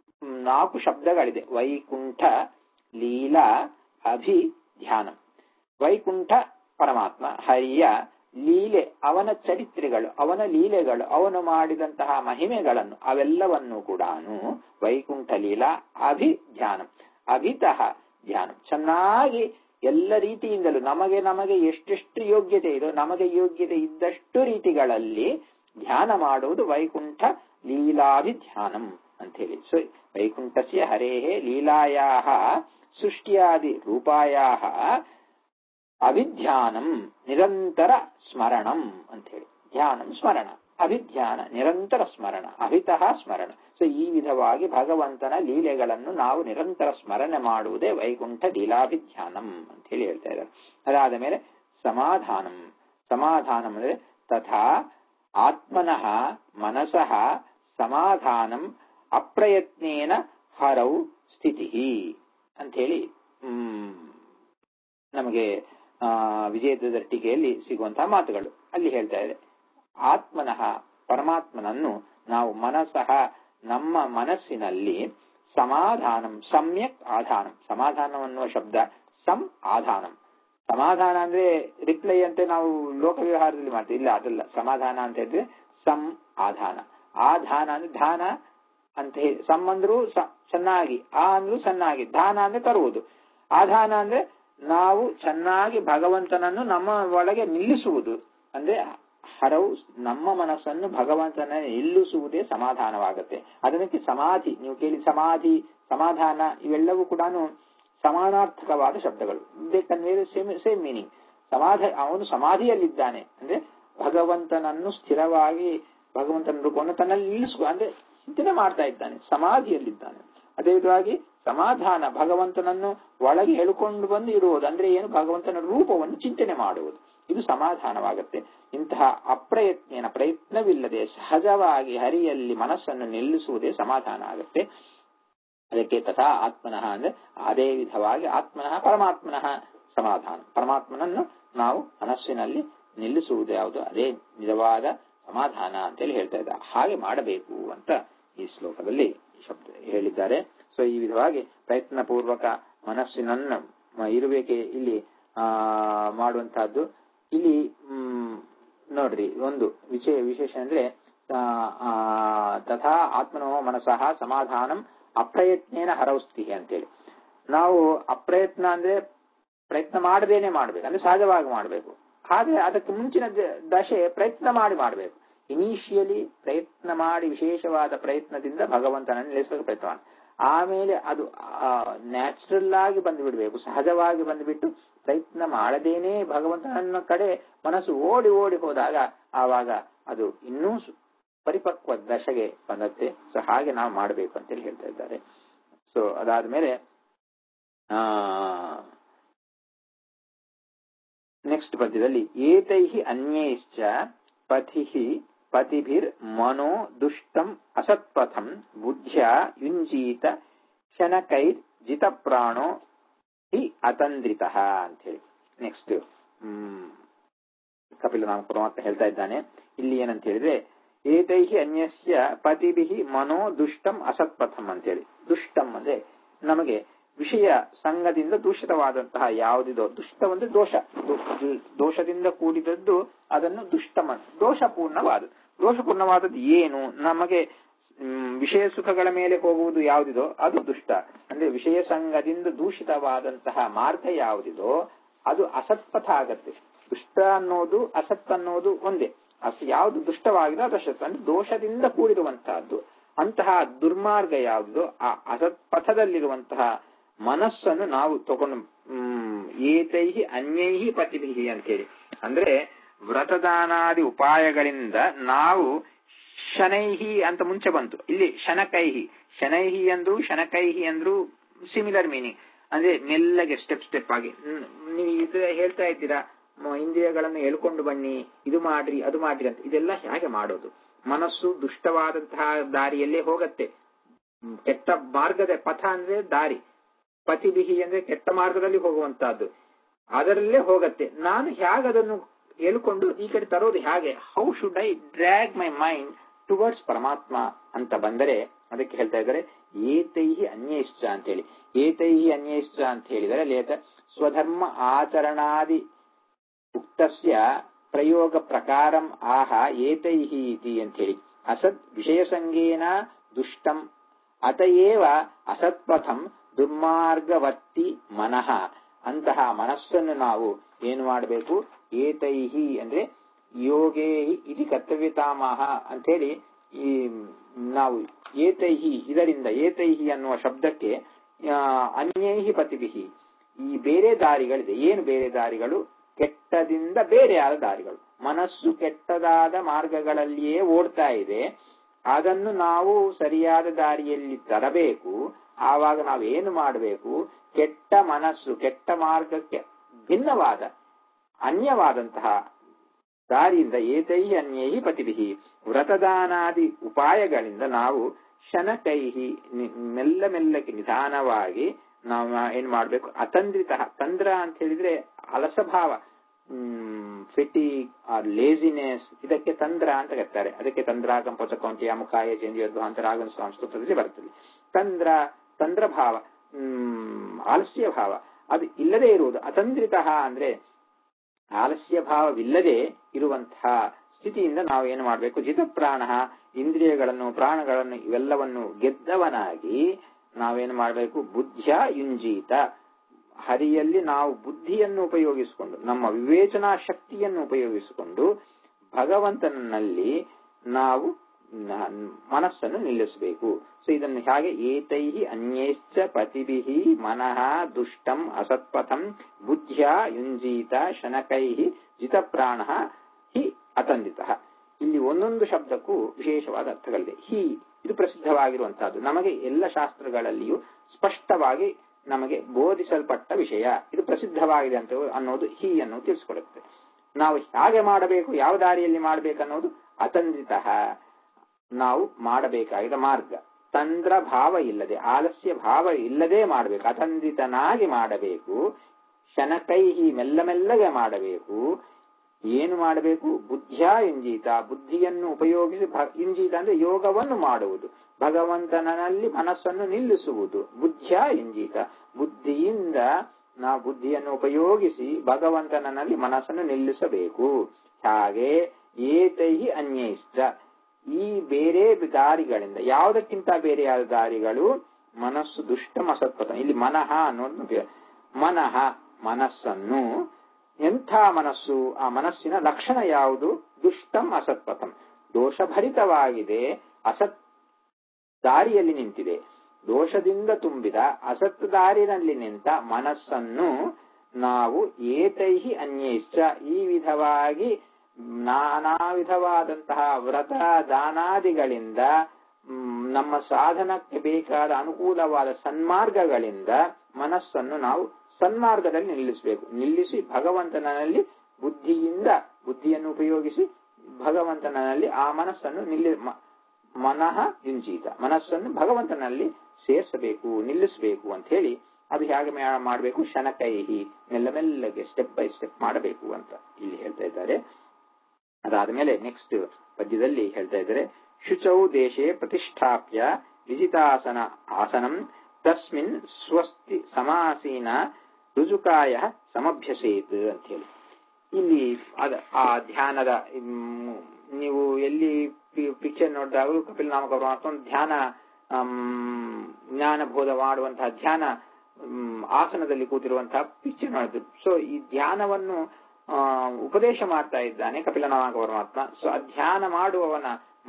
4 ಶಬ್ದಗಳಿದೆ. ವೈಕುಂಠ ಲೀಲಾ ಅಭಿಧ್ಯಾನಂ. ವೈಕುಂಠ ಪರಮಾತ್ಮ, ಹರಿಯ ಲೀಲೆ, ಅವನ ಚರಿತ್ರೆಗಳು, ಅವನ ಲೀಲೆಗಳು, ಅವನು ಮಾಡಿದಂತಹ ಮಹಿಮೆಗಳನ್ನು ಅವೆಲ್ಲವನ್ನೂ ಕೂಡ ವೈಕುಂಠ ಲೀಲಾ ಅಭಿಧ್ಯಾನಂ. ಅಭಿತಃ ಧ್ಯಾನಂ, ಚೆನ್ನಾಗಿ ಎಲ್ಲ ರೀತಿಯಿಂದಲೂ ನಮಗೆ ಎಷ್ಟೆಷ್ಟು ಯೋಗ್ಯತೆ ಇದೋ ನಮಗೆ ಯೋಗ್ಯತೆ ಇದ್ದಷ್ಟು ರೀತಿಗಳಲ್ಲಿ ಧ್ಯಾನ ಮಾಡುವುದು ವೈಕುಂಠ ಲೀಲಾಭಿಧ್ಯಾನಂ ಅಂತ ಹೇಳಿ. ಸೊ ವೈಕುಂಠಸ್ಯ ಹರೇಃ ಲೀಲಾಯಾಃ ಸೃಷ್ಟ್ಯಾದಿ ರೂಪಾಯಾಃ ಅಭಿಧ್ಯಾನಂ ನಿರಂತರ ಸ್ಮರಣಂ ಅಂತ ಹೇಳಿ. ಧ್ಯಾನಂ ಸ್ಮರಣ, ಅಭಿಧ್ಯಾನ ನಿರಂತರ ಸ್ಮರಣ, ಅಭಿತಃ ಸ್ಮರಣ. ಸೊ ಈ ವಿಧವಾಗಿ ಭಗವಂತನ ಲೀಲೆಗಳನ್ನು ನಾವು ನಿರಂತರ ಸ್ಮರಣೆ ಮಾಡುವುದೇ ವೈಕುಂಠ ಲೀಲಾಭಿಧ್ಯಾನಂ ಅಂತ ಹೇಳಿ ಹೇಳ್ತಾ ಇದ್ದಾರೆ. ಅದಾದ ಮೇಲೆ ಸಮಾಧಾನಂ. ಸಮಾಧಾನಂ ಅಂದ್ರೆ ತಥಾ ಆತ್ಮನಃ ಮನಸಃ ಸಮಾಧಾನಂ ಅಪ್ರಯತ್ನೇನ ಹರೌ ಸ್ಥಿತಿ. ಅಂತ ಹೇಳಿ ನಮಗೆ ವಿಜಯದ ಟೀಕೆಯಲ್ಲಿ ಸಿಗುವಂತಹ ಮಾತುಗಳು ಅಲ್ಲಿ ಹೇಳ್ತಾ ಇದೆ. ಆತ್ಮನಃ ಪರಮಾತ್ಮನನ್ನು ನಾವು ಮನಸ್ಸಃ ನಮ್ಮ ಮನಸ್ಸಿನಲ್ಲಿ ಸಮಾಧಾನಂ ಸಮ್ಯಕ್ ಆಧಾನಂ, ಸಮಾಧಾನ ಅನ್ನುವ ಶಬ್ದ ಸಂ ಆಧಾನಂ. ಸಮಾಧಾನ ಅಂದ್ರೆ ರಿಪ್ಲೈ ಅಂತೆ ನಾವು ಲೋಕ ವ್ಯವಹಾರದಲ್ಲಿ ಮಾಡ್ತೀವಿ, ಇಲ್ಲ ಅದಲ್ಲ. ಸಮಾಧಾನ ಅಂತ ಹೇಳಿದ್ರೆ ಸಂ ಆಧಾನ. ಆಧಾನ ಅಂದ್ರೆ ಧಾನ ಅಂತ ಹೇಳಿ, ಸಮ್ ಅಂದ್ರೂ ಚೆನ್ನಾಗಿ, ಆ ಅಂದ್ರೂ ಚೆನ್ನಾಗಿ, ಧಾನ ಅಂದ್ರೆ ತರುವುದು, ಆಧಾನ ಅಂದ್ರೆ ನಾವು ಚೆನ್ನಾಗಿ ಭಗವಂತನನ್ನು ನಮ್ಮ ಒಳಗೆ ನಿಲ್ಲಿಸುವುದು. ಅಂದ್ರೆ ಹರವು ನಮ್ಮ ಮನಸ್ಸನ್ನು ಭಗವಂತನ ನಿಲ್ಲಿಸುವುದೇ ಸಮಾಧಾನವಾಗುತ್ತೆ. ಅದಕ್ಕೆ ಸಮಾಧಿ, ನೀವು ಕೇಳಿ ಸಮಾಧಿ, ಸಮಾಧಾನ ಇವೆಲ್ಲವೂ ಕೂಡ ಸಮಾನಾರ್ಥಕವಾದ ಶಬ್ದಗಳು. They convey same meaning. ಅವನು ಸಮಾಧಿಯಲ್ಲಿದ್ದಾನೆ ಅಂದ್ರೆ ಭಗವಂತನನ್ನು ಸ್ಥಿರವಾಗಿ ಭಗವಂತನ ರೂಪವನ್ನು ತನ್ನಲ್ಲಿ ನಿಲ್ಲಿಸುವ ಅಂದ್ರೆ ಚಿಂತನೆ ಮಾಡ್ತಾ ಇದ್ದಾನೆ, ಸಮಾಧಿಯಲ್ಲಿದ್ದಾನೆ. ಅದೇ ವಿಧವಾಗಿ ಸಮಾಧಾನ ಭಗವಂತನನ್ನು ಒಳಗೆ ಹೇಳಿಕೊಂಡು ಬಂದು ಇರುವುದು ಅಂದ್ರೆ ಏನು, ಭಗವಂತನ ರೂಪವನ್ನು ಚಿಂತನೆ ಮಾಡುವುದು, ಇದು ಸಮಾಧಾನವಾಗುತ್ತೆ. ಇಂತಹ ಅಪ್ರಯತ್ನ, ಪ್ರಯತ್ನವಿಲ್ಲದೆ ಸಹಜವಾಗಿ ಹರಿಯಲ್ಲಿ ಮನಸ್ಸನ್ನು ನಿಲ್ಲಿಸುವುದೇ ಸಮಾಧಾನ ಆಗುತ್ತೆ. ಅದಕ್ಕೆ ತಥಾ ಆತ್ಮನಃ ಅಂದ್ರೆ ಅದೇ ವಿಧವಾಗಿ ಆತ್ಮನಃ ಪರಮಾತ್ಮನಃ ಸಮಾಧಾನ, ಪರಮಾತ್ಮನನ್ನು ನಾವು ಮನಸ್ಸಿನಲ್ಲಿ ನಿಲ್ಲಿಸುವುದು ಯಾವುದು, ಅದೇ ನಿಜವಾದ ಸಮಾಧಾನ ಅಂತೇಳಿ ಹೇಳ್ತಾ ಇದ್ದ. ಹಾಗೆ ಮಾಡಬೇಕು ಅಂತ ಈ ಶ್ಲೋಕದಲ್ಲಿ ಶಬ್ದ ಹೇಳಿದ್ದಾರೆ. ಸೊ ಈ ವಿಧವಾಗಿ ಪ್ರಯತ್ನ ಪೂರ್ವಕ ಮನಸ್ಸಿನನ್ನು ಇರುವಿಕೆ ಇಲ್ಲಿ ಮಾಡುವಂತಹದ್ದು. ಇಲ್ಲಿ ನೋಡ್ರಿ ಒಂದು ವಿಶೇಷ ಅಂದ್ರೆ ತಥಾ ಆತ್ಮನೋ ಮನಸಃ ಸಮಾಧಾನಂ ಅಪ್ರಯತ್ನೇನ ಹರೌಸ್ತಿ ಅಂತೇಳಿ. ನಾವು ಅಪ್ರಯತ್ನ ಅಂದ್ರೆ ಪ್ರಯತ್ನ ಮಾಡದೇನೆ ಮಾಡ್ಬೇಕು, ಅಂದ್ರೆ ಸಹಜವಾಗಿ ಮಾಡ್ಬೇಕು. ಹಾಗೆ ಅದಕ್ಕೆ ಮುಂಚಿನ ದಶೆ ಪ್ರಯತ್ನ ಮಾಡಬೇಕು. ಇನಿಷಿಯಲಿ ಪ್ರಯತ್ನ ಮಾಡಿ ವಿಶೇಷವಾದ ಪ್ರಯತ್ನದಿಂದ ಭಗವಂತನನ್ನು ನಿಲ್ಲಿಸೋಕೆ ಪ್ರಯತ್ನ ಮಾಡಿ, ಆಮೇಲೆ ಅದು ನ್ಯಾಚುರಲ್ ಆಗಿ ಬಂದು ಬಿಡಬೇಕು, ಸಹಜವಾಗಿ ಬಂದುಬಿಟ್ಟು ಪ್ರಯತ್ನ ಮಾಡದೇನೆ ಭಗವಂತನ ಕಡೆ ಮನಸ್ಸು ಓಡಿ ಹೋದಾಗ ಆವಾಗ ಅದು ಇನ್ನೂ ಪರಿಪಕ್ವ ದಶೆಗೆ ಬಂದತ್ತೆ. ಸೊ ಹಾಗೆ ನಾವು ಮಾಡಬೇಕು ಅಂತೇಳಿ ಹೇಳ್ತಾ ಇದ್ದಾರೆ. ಸೊ ಅದಾದ್ಮೇಲೆ ನೆಕ್ಸ್ಟ್ ಪದ್ಯದಲ್ಲಿ ಏತೈಹಿ ಅನ್ಯೈಶ್ಚ ಪತಿಭಿರ್ ಮನೋ ದುಷ್ಟಂ ಅಸತ್ಪಥಂ ಬುದ್ಧ್ಯ ಯುಂಜೀತ ಶನಕೈರ್ ಜಿತ ಪ್ರಾಣೋ ಹಿ ಅತಂದ್ರಿತ ಅಂತ ಹೇಳಿ. ನೆಕ್ಸ್ಟ್ ಕಪಿಲ ನಾಮ ಪರಮಾತ್ಮ ಹೇಳ್ತಾ ಇದ್ದಾನೆ ಇಲ್ಲಿ ಏನಂತ ಹೇಳಿದ್ರೆ, ಏತೈಹಿ ಅನ್ಯಸ್ಯ ಪತಿಭಿಹಿ ಮನೋ ದುಷ್ಟಂ ಅಸತ್ಪಥಂ ಅಂತೇಳಿ. ದುಷ್ಟಂ ಅಂದ್ರೆ ನಮಗೆ ವಿಷಯ ಸಂಘದಿಂದ ದೂಷಿತವಾದಂತಹ ಯಾವುದಿದೋ, ದುಷ್ಟವಂದ್ರೆ ದೋಷದಿಂದ ಕೂಡಿದದ್ದು, ಅದನ್ನು ದುಷ್ಟಮ ದೋಷಪೂರ್ಣವಾದದ್ದು ಏನು, ನಮಗೆ ವಿಷಯ ಸುಖಗಳ ಮೇಲೆ ಹೋಗುವುದು ಯಾವುದಿದೋ ಅದು ದುಷ್ಟ. ಅಂದ್ರೆ ವಿಷಯ ಸಂಘದಿಂದ ದೂಷಿತವಾದಂತಹ ಮಾರ್ಗ ಯಾವುದಿದೋ ಅದು ಅಸತ್ಪಥ ಆಗತ್ತೆ. ದುಷ್ಟ ಅನ್ನೋದು ಅಸತ್ ಅನ್ನೋದು ಒಂದೇ. ಯಾವುದು ದುಷ್ಟವಾಗಿದೆ ಅದು ಅಸತ್, ಅಂದ್ರೆ ದೋಷದಿಂದ ಕೂಡಿರುವಂತಹದ್ದು. ಅಂತಹ ದುರ್ಮಾರ್ಗ ಯಾವುದಿದೋ ಆ ಅಸತ್ಪಥದಲ್ಲಿರುವಂತಹ ಮನಸ್ಸನ್ನು ನಾವು ತಗೊಂಡು ಏತೈಹಿ ಅನ್ಯೈಹಿ ಪತಿಭಿಹಿ ಅಂತೇಳಿ, ಅಂದ್ರೆ ವ್ರತದಾನಾದಿ ಉಪಾಯಗಳಿಂದ ನಾವು ಶನೈಹಿ ಅಂತ ಮುಂಚೆ ಬಂತು, ಇಲ್ಲಿ ಶನೈಹಿ ಅಂದ್ರು ಶನಕೈಹಿ ಅಂದ್ರು ಸಿಮಿಲರ್ ಮೀನಿಂಗ್. ಅಂದ್ರೆ ಮೆಲ್ಲಗೆ ಸ್ಟೆಪ್ ಆಗಿ ನೀವು ಇದು ಹೇಳ್ತಾ ಇದ್ದೀರಾ, ಇಂದ್ರಿಯಗಳನ್ನು ಹೇಳ್ಕೊಂಡು ಬನ್ನಿ, ಇದು ಮಾಡ್ರಿ ಅದು ಮಾಡ್ರಿ ಅಂತ. ಇದೆಲ್ಲ ಹೇಗೆ ಮಾಡೋದು? ಮನಸ್ಸು ದುಷ್ಟವಾದಂತಹ ದಾರಿಯಲ್ಲೇ ಹೋಗತ್ತೆ. ಕೆಟ್ಟ ಮಾರ್ಗದ ಪಥ ಅಂದ್ರೆ ದಾರಿ, ಪತಿಬಿಹಿ ಅಂದ್ರೆ ಕೆಟ್ಟ ಮಾರ್ಗದಲ್ಲಿ ಹೋಗುವಂತಹದ್ದು, ಅದರಲ್ಲೇ ಹೋಗತ್ತೆ. ನಾನು ಹೇಗೆ ಅದನ್ನು ಹೇಳ್ಕೊಂಡು ಈ ಕಡೆ ತರೋದು ಹೇಗೆ? How should I drag my mind towards ಪರಮಾತ್ಮ ಅಂತ ಬಂದರೆ ಅದಕ್ಕೆ ಹೇಳ್ತಾ ಇದ್ದಾರೆ ಏತೈಹಿ ಅನ್ಯೈಶ್ಚ ಅಂತ ಹೇಳಿ. ಏತೈಹಿ ಅನ್ಯೈಶ್ಚ ಅಂತ ಹೇಳಿದರೆ ಲೇತ ಸ್ವಧರ್ಮ ಆಚರಣಾದಿ ಉಕ್ತಸ್ಯ ಪ್ರಯೋಗ ಪ್ರಕಾರಂ ಆಹ ಏತೈಹಿ ಇತಿ ಅಂತ ಹೇಳಿ. ಅಸತ್ ವಿಷಯ ಸಂಗೇನ ದುಷ್ಟಂ ಅತಯೇವ ಅಸತ್ಪಥಂ ದುರ್ಮಾರ್ಗವರ್ತಿ ಮನಃ. ಅಂತಹ ಮನಸ್ಸನ್ನು ನಾವು ಏನು ಮಾಡಬೇಕು? ಏತೈಹಿ ಅಂದ್ರೆ ಯೋಗೇ ಇತಿ ಕರ್ತವ್ಯತಾಮಹ ಅಂತ ಹೇಳಿ ಈ ನಾವು ಏತೈಹಿ, ಇದರಿಂದ ಏತೈಹಿ ಅನ್ನುವ ಶಬ್ದಕ್ಕೆ ಅನ್ಯೈಹಿ ಪತಿಭಿಹಿ, ಈ ಬೇರೆ ದಾರಿಗಳಿದೆ. ಏನು ಬೇರೆ ದಾರಿಗಳು? ಕೆಟ್ಟದಿಂದ ಬೇರೆಯಾದ ದಾರಿಗಳು. ಮನಸ್ಸು ಕೆಟ್ಟದಾದ ಮಾರ್ಗಗಳಲ್ಲಿಯೇ ಓಡ್ತಾ ಇದೆ, ಅದನ್ನು ನಾವು ಸರಿಯಾದ ದಾರಿಯಲ್ಲಿ ತರಬೇಕು. ಆವಾಗ ನಾವೇನು ಮಾಡಬೇಕು? ಕೆಟ್ಟ ಮನಸ್ಸು ಕೆಟ್ಟ ಮಾರ್ಗಕ್ಕೆ ಭಿನ್ನವಾದ ಅನ್ಯವಾದಂತಹ ದಾರಿಯಿಂದ ಏತೈಹಿ ಅನ್ಯೈಹಿ ಪತಿಭಿಹಿ, ವ್ರತದಾನಾದಿ ಉಪಾಯಗಳಿಂದ ನಾವು ಶನಕೈಹಿ ಮೆಲ್ಲಕ್ಕೆ ನಿಧಾನವಾಗಿ ನಾವು ಏನ್ ಮಾಡ್ಬೇಕು, ಅತಂದ್ರಿತ. ತಂದ್ರ ಅಂತ ಹೇಳಿದ್ರೆ ಅಲಸಭಾವ, ಫಿಟಿ ಆರ್ ಲೇಸಿನೆಸ್, ಇದಕ್ಕೆ ತಂದ್ರ ಅಂತ ಕರೀತಾರೆ. ಅದಕ್ಕೆ ತಂದ್ರಾಗಂ ಪಚಕೌಂಟಿ ಅಮುಖಾಯ ಚೇಂದ್ಯೋದ್ಭಾಂತರಾಗ ಸಂಸ್ಕೃತದಲ್ಲಿ ಬರ್ತದೆ. ತಂದ್ರ ಭಾವ, ಆಲಸ್ಯ ಭಾವ ಅದು ಇಲ್ಲದೆ ಇರುವುದು. ಅತಂದ್ರಿತ ಅಂದ್ರೆ ಆಲಸ್ಯ ಭಾವವಿಲ್ಲದೆ ಇರುವಂತಹ ಸ್ಥಿತಿಯಿಂದ ನಾವು ಏನು ಮಾಡಬೇಕು, ಜಿತಪ್ರಾಣ, ಇಂದ್ರಿಯಗಳನ್ನು ಪ್ರಾಣಗಳನ್ನು ಇವೆಲ್ಲವನ್ನು ಗೆದ್ದವನಾಗಿ ನಾವೇನು ಮಾಡಬೇಕು, ಬುದ್ಧಿಯ ಯುಂಜೀತ, ಹರಿಯಲ್ಲಿ ನಾವು ಬುದ್ಧಿಯನ್ನು ಉಪಯೋಗಿಸಿಕೊಂಡು ನಮ್ಮ ವಿವೇಚನಾ ಶಕ್ತಿಯನ್ನು ಉಪಯೋಗಿಸಿಕೊಂಡು ಭಗವಂತನಲ್ಲಿ ನಾವು ಮನಸ್ಸನ್ನು ನಿಲ್ಲಿಸಬೇಕು. ಸೊ ಇದನ್ನು ಹಾಗೆ ಏತೈಹಿ ಅನ್ಯೈಶ್ಚ ಪತಿಭಿಹಿ ಮನಃ ದುಷ್ಟಂ ಅಸತ್ಪಥಂ ಬುದ್ಧಿಯ ಯುಂಜೀತ ಶನಕೈಹಿ ಜಿತಪ್ರಾಣ ಹಿ ಅತಂದಿತ. ಇಲ್ಲಿ ಒಂದೊಂದು ಶಬ್ದಕ್ಕೂ ವಿಶೇಷವಾದ ಅರ್ಥಗಳಿದೆ. ಇದು ಪ್ರಸಿದ್ಧವಾಗಿರುವಂತಹದ್ದು, ನಮಗೆ ಎಲ್ಲ ಶಾಸ್ತ್ರಗಳಲ್ಲಿಯೂ ಸ್ಪಷ್ಟವಾಗಿ ನಮಗೆ ಬೋಧಿಸಲ್ಪಟ್ಟ ವಿಷಯ. ಇದು ಪ್ರಸಿದ್ಧವಾಗಿದೆ ಅಂತ ಅನ್ನೋದು ಅನ್ನು ತಿಳಿಸಿಕೊಡುತ್ತೆ. ನಾವು ಹೇಗೆ ಮಾಡಬೇಕು, ಯಾವ ದಾರಿಯಲ್ಲಿ ಮಾಡಬೇಕನ್ನೋದು ಅತಂದ್ರಿತ, ನಾವು ಮಾಡಬೇಕಾಗಿದ್ದ ಮಾರ್ಗ. ತಂದ್ರ ಭಾವ ಇಲ್ಲದೆ, ಆಲಸ್ಯ ಭಾವ ಇಲ್ಲದೆ ಮಾಡಬೇಕು, ಅತಂದ್ರಿತನಾಗಿ ಮಾಡಬೇಕು. ಶನಕೈಹಿ, ಮೆಲ್ಲ ಮೆಲ್ಲಗೆ ಮಾಡಬೇಕು. ಏನು ಮಾಡಬೇಕು, ಬುದ್ಧಿಯ ಯುಂಜೀತ, ಬುದ್ಧಿಯನ್ನು ಉಪಯೋಗಿಸಿ, ಯುಂಜೀತ ಅಂದ್ರೆ ಯೋಗವನ್ನು ಮಾಡುವುದು, ಭಗವಂತನಲ್ಲಿ ಮನಸ್ಸನ್ನು ನಿಲ್ಲಿಸುವುದು. ಬುದ್ಧಿಯ ಯುಂಜೀತ, ಬುದ್ಧಿಯಿಂದ ನಾವು ಬುದ್ಧಿಯನ್ನು ಉಪಯೋಗಿಸಿ ಭಗವಂತನಲ್ಲಿ ಮನಸ್ಸನ್ನು ನಿಲ್ಲಿಸಬೇಕು. ಹಾಗೆ ಏತೈಹಿ ಅನ್ಯೈಶ್ಚ, ಈ ಬೇರೆ ದಾರಿಗಳಿಂದ, ಯಾವುದಕ್ಕಿಂತ ಬೇರೆಯಾದ ದಾರಿಗಳು, ಮನಸ್ಸು ದುಷ್ಟಂ ಅಸತ್ಪಥಂ. ಇಲ್ಲಿ ಮನಃ ಅನ್ನೋದು, ಮನಃ ಮನಸ್ಸನ್ನು, ಎಂಥ ಮನಸ್ಸು, ಆ ಮನಸ್ಸಿನ ಲಕ್ಷಣ ಯಾವುದು, ದುಷ್ಟಂ ಅಸತ್ಪಥಂ, ದೋಷಭರಿತವಾಗಿದೆ, ಅಸತ್ ದಾರಿಯಲ್ಲಿ ನಿಂತಿದೆ. ದೋಷದಿಂದ ತುಂಬಿದ ಅಸತ್ ದಾರಿನಲ್ಲಿ ನಿಂತ ಮನಸ್ಸನ್ನು ನಾವು ಏತೈಹಿ ಅನ್ಯೈಶ್ಚ, ಈ ವಿಧವಾಗಿ ನಾನಾ ವಿಧವಾದಂತಹ ವ್ರತ ದಾನಾದಿಗಳಿಂದ, ನಮ್ಮ ಸಾಧನಕ್ಕೆ ಬೇಕಾದ ಅನುಕೂಲವಾದ ಸನ್ಮಾರ್ಗಗಳಿಂದ ಮನಸ್ಸನ್ನು ನಾವು ಸನ್ಮಾರ್ಗದಲ್ಲಿ ನಿಲ್ಲಿಸಬೇಕು. ನಿಲ್ಲಿಸಿ ಭಗವಂತನಲ್ಲಿ ಬುದ್ಧಿಯನ್ನು ಉಪಯೋಗಿಸಿ ಭಗವಂತನಲ್ಲಿ ಆ ಮನಸ್ಸನ್ನು ಮನಃ ಯುಂಜೀತ, ಮನಸ್ಸನ್ನು ಭಗವಂತನಲ್ಲಿ ಸೇರಿಸಬೇಕು, ನಿಲ್ಲಿಸಬೇಕು ಅಂತ ಹೇಳಿ, ಅದು ಹೇಗೆ ಮಾಡಬೇಕು, ಶನಕೈಹಿ, ಮೆಲ್ಲ ಮೆಲ್ಲಗೆ ಸ್ಟೆಪ್ ಬೈ ಸ್ಟೆಪ್ ಮಾಡಬೇಕು ಅಂತ ಇಲ್ಲಿ ಹೇಳ್ತಾ ಇದ್ದಾರೆ. ಅದಾದ ಮೇಲೆ ನೆಕ್ಸ್ಟ್ ಪದ್ಯದಲ್ಲಿ ಹೇಳ್ತಾ ಇದ್ದಾರೆ, ಶುಚೌ ದೇಶೇ ಪ್ರತಿಷ್ಠಾಪ್ಯ ವಿಜಿತಾಸನ ಆಸನಂ ತಸ್ಮಿನ್ ಸ್ವಸ್ತಿ ಸಮಾಸೀನ ರುಜುಕಾಯ ಸಮಭ್ಯಸೇತ್ ಅಂತ ಹೇಳಿ. ಇಲ್ಲಿ ಆ ಧ್ಯಾನದ, ನೀವು ಎಲ್ಲಿ ಪಿಕ್ಚರ್ ನೋಡಿದಾಗಲೂ ಕಪಿಲ ನಾಮಕ ಪರಮಾತ್ಮ ಧ್ಯಾನ ಜ್ಞಾನಬೋಧ ಮಾಡುವಂತಹ ಧ್ಯಾನ ಆಸನದಲ್ಲಿ ಕೂತಿರುವಂತಹ ಪಿಕ್ಚರ್ ನೋಡಿದ್ರು. ಸೊ ಈ ಧ್ಯಾನವನ್ನು ಉಪದೇಶ ಮಾಡ್ತಾ ಇದ್ದಾನೆ ಕಪಿಲ ನಾಮಕ ಪರಮಾತ್ಮ. ಸೊ ಆ ಧ್ಯಾನ ಮಾಡುವವನ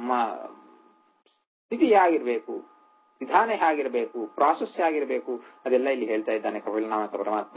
ಸ್ಥಿತಿ ಹೇಗಿರ್ಬೇಕು, ವಿಧಾನ ಹೇಗಿರಬೇಕು, ಪ್ರಾಸೆಸ್ ಹೇಗಿರಬೇಕು, ಅದೆಲ್ಲ ಇಲ್ಲಿ ಹೇಳ್ತಾ ಇದ್ದಾನೆ ಕಪಿಲ ನಾಮಕ ಪರಮಾತ್ಮ.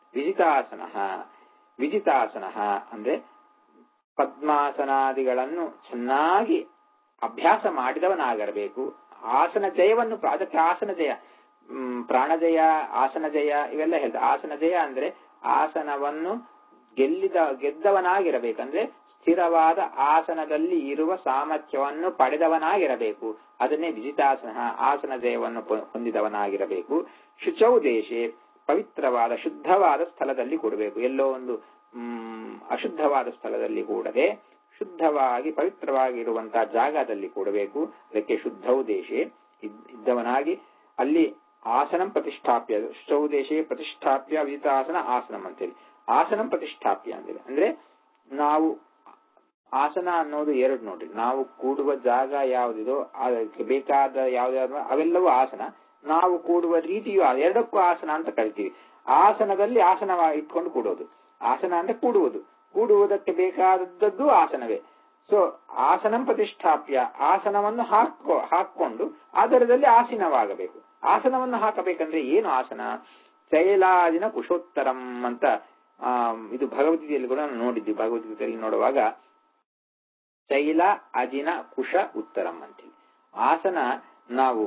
ವಿಜಿತಾಸನ ಅಂದ್ರೆ ಪದ್ಮಾಸನಾದಿಗಳನ್ನು ಚೆನ್ನಾಗಿ ಅಭ್ಯಾಸ ಮಾಡಿದವನಾಗಿರಬೇಕು. ಆಸನ ಜಯವನ್ನು, ಅದಕ್ಕೆ ಆಸನ ಜಯ, ಪ್ರಾಣಜಯ, ಆಸನ ಜಯ ಇವೆಲ್ಲ ಹೇಳ್ತಾರೆ. ಆಸನ ಜಯ ಅಂದ್ರೆ ಆಸನವನ್ನು ಗೆದ್ದವನಾಗಿರಬೇಕಂದ್ರೆ ಸ್ಥಿರವಾದ ಆಸನದಲ್ಲಿ ಇರುವ ಸಾಮರ್ಥ್ಯವನ್ನು ಪಡೆದವನಾಗಿರಬೇಕು. ಅದನ್ನೇ ವಿಜಿತಾಸನ, ಆಸನ ಜಯವನ್ನು ಹೊಂದಿದವನಾಗಿರಬೇಕು. ಶುಚೌ ದೇಶೆ, ಪವಿತ್ರವಾದ ಶುದ್ಧವಾದ ಸ್ಥಳದಲ್ಲಿ ಕೊಡಬೇಕು. ಎಲ್ಲೋ ಒಂದು ಅಶುದ್ಧವಾದ ಸ್ಥಳದಲ್ಲಿ ಕೂಡದೆ ಶುದ್ಧವಾಗಿ ಪವಿತ್ರವಾಗಿರುವಂತಹ ಜಾಗದಲ್ಲಿ ಕೊಡಬೇಕು. ಅದಕ್ಕೆ ಶುದ್ಧೌ ದೇಶೆ ಇದ್ದವನಾಗಿ ಅಲ್ಲಿ ಆಸನಂ ಪ್ರತಿಷ್ಠಾಪ್ಯ, ಶುಚೌ ದೇಶೆ ಪ್ರತಿಷ್ಠಾಪ್ಯ ವಿಜಿತಾಸನ ಆಸನಂ ಅಂತೇಳಿ. ಆಸನಂ ಪ್ರತಿಷ್ಠಾಪ್ಯ ಅಂದ್ರೆ ನಾವು ಆಸನ ಅನ್ನೋದು ಎರಡು ನೋಡ್ರಿ, ನಾವು ಕೂಡುವ ಜಾಗ ಯಾವುದಿದೋ ಅದಕ್ಕೆ ಬೇಕಾದ ಯಾವ್ದಾದ್ರು ಅವೆಲ್ಲವೂ ಆಸನ, ನಾವು ಕೂಡುವ ರೀತಿಯು ಎರಡಕ್ಕೂ ಆಸನ ಅಂತ ಕರಿತೀವಿ. ಆಸನದಲ್ಲಿ ಆಸನ ಇಟ್ಕೊಂಡು ಕೂಡೋದು, ಆಸನ ಅಂದ್ರೆ ಕೂಡುವುದಕ್ಕೆ ಬೇಕಾದದ್ದು ಆಸನವೇ. ಸೊ ಆಸನಂ ಪ್ರತಿಷ್ಠಾಪ್ಯ, ಆಸನವನ್ನು ಹಾಕೊಂಡು ಆಧಾರದಲ್ಲಿ ಆಸೀನವಾಗಬೇಕು. ಆಸನವನ್ನು ಹಾಕಬೇಕಂದ್ರೆ ಏನು ಆಸನ, ಶೈಲಾಜಿನ ಕುಶೋತ್ತರಂ ಅಂತ ಇದು ಭಗವದ್ಗೀತೆಯಲ್ಲಿ ಕೂಡ ನೋಡಿದ್ವಿ. ಭಗವದ್ಗೀತೆಯಲ್ಲಿ ನೋಡುವಾಗ ಶೈಲ ಅಜಿನ ಕುಶ ಉತ್ತರಂ ಅಂತೇಳಿ ಆಸನ, ನಾವು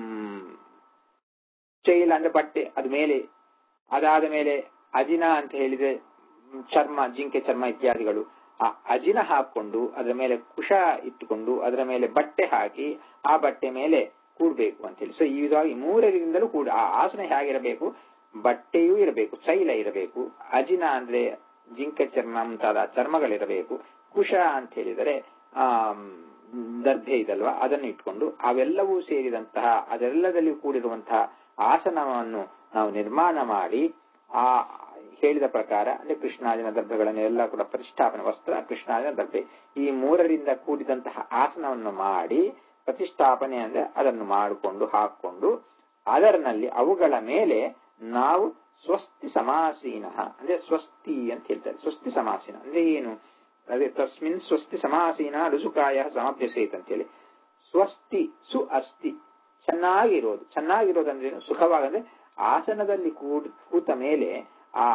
ಶೈಲ ಅಂದ್ರೆ ಬಟ್ಟೆ, ಅದು ಮೇಲೆ, ಅದಾದ ಮೇಲೆ ಅಜಿನ ಅಂತ ಹೇಳಿದ್ರೆ ಚರ್ಮ, ಜಿಂಕೆ ಚರ್ಮ ಇತ್ಯಾದಿಗಳು. ಆ ಅಜಿನ ಹಾಕೊಂಡು ಅದರ ಮೇಲೆ ಕುಶ ಇಟ್ಟುಕೊಂಡು ಅದರ ಮೇಲೆ ಬಟ್ಟೆ ಹಾಕಿ ಆ ಬಟ್ಟೆ ಮೇಲೆ ಕೂಡ್ಬೇಕು ಅಂತ ಹೇಳಿ. ಸೊ ಇದಾಗಿ ಮೂರರಿಂದಲೂ ಕೂಡ ಆ ಆಸನ ಹೇಗಿರಬೇಕು, ಬಟ್ಟೆಯೂ ಇರಬೇಕು, ತೈಲ ಇರಬೇಕು, ಅಜಿನ ಅಂದ್ರೆ ಜಿಂಕೆ ಚರ್ಮ ಮುಂತಾದ ಚರ್ಮಗಳಿರಬೇಕು, ಕುಶ ಅಂತ ಹೇಳಿದರೆ ದರ್ಭೆ ಇದಲ್ವಾ ಅದನ್ನು ಇಟ್ಕೊಂಡು ಅವೆಲ್ಲವೂ ಸೇರಿದಂತಹ ಅದೆಲ್ಲದಲ್ಲಿ ಕೂಡಿರುವಂತಹ ಆಸನವನ್ನು ನಾವು ನಿರ್ಮಾಣ ಮಾಡಿ ಆ ಹೇಳಿದ ಪ್ರಕಾರ ಅಂದ್ರೆ ಕೃಷ್ಣಾಜಿನ ದರ್ಭೆಗಳನ್ನು ಎಲ್ಲ ಕೂಡ ಪ್ರತಿಷ್ಠಾಪನೆ ವಸ್ತ್ರ ಕೃಷ್ಣಾಜಿನ ದರ್ಭೆ ಈ ಮೂರರಿಂದ ಕೂಡಿದಂತಹ ಆಸನವನ್ನು ಮಾಡಿ ಪ್ರತಿಷ್ಠಾಪನೆ ಅಂದ್ರೆ ಅದನ್ನು ಮಾಡಿಕೊಂಡು ಹಾಕೊಂಡು ಅದರಲ್ಲಿ ಅವುಗಳ ಮೇಲೆ ನಾವು ಸ್ವಸ್ತಿ ಸಮಾಸೀನ ಅಂದ್ರೆ ಸ್ವಸ್ತಿ ಅಂತ ಹೇಳ್ತಾರೆ. ಸ್ವಸ್ತಿ ಸಮಾಸೀನ ಅಂದ್ರೆ ಏನು, ಅದೇ ತಸ್ಮಿನ್ ಸ್ವಸ್ತಿ ಸಮಾಸೀನ ರುಜುಕಾಯ ಸಮಭ್ಯಸೇತ್ ಅಂತ ಹೇಳಿ. ಸ್ವಸ್ತಿ ಸು ಅಸ್ತಿ ಚೆನ್ನಾಗಿರೋದು ಅಂದ್ರೆ ಸುಖವಾಗಂದ್ರೆ ಆಸನದಲ್ಲಿ ಕೂತ ಮೇಲೆ ಆ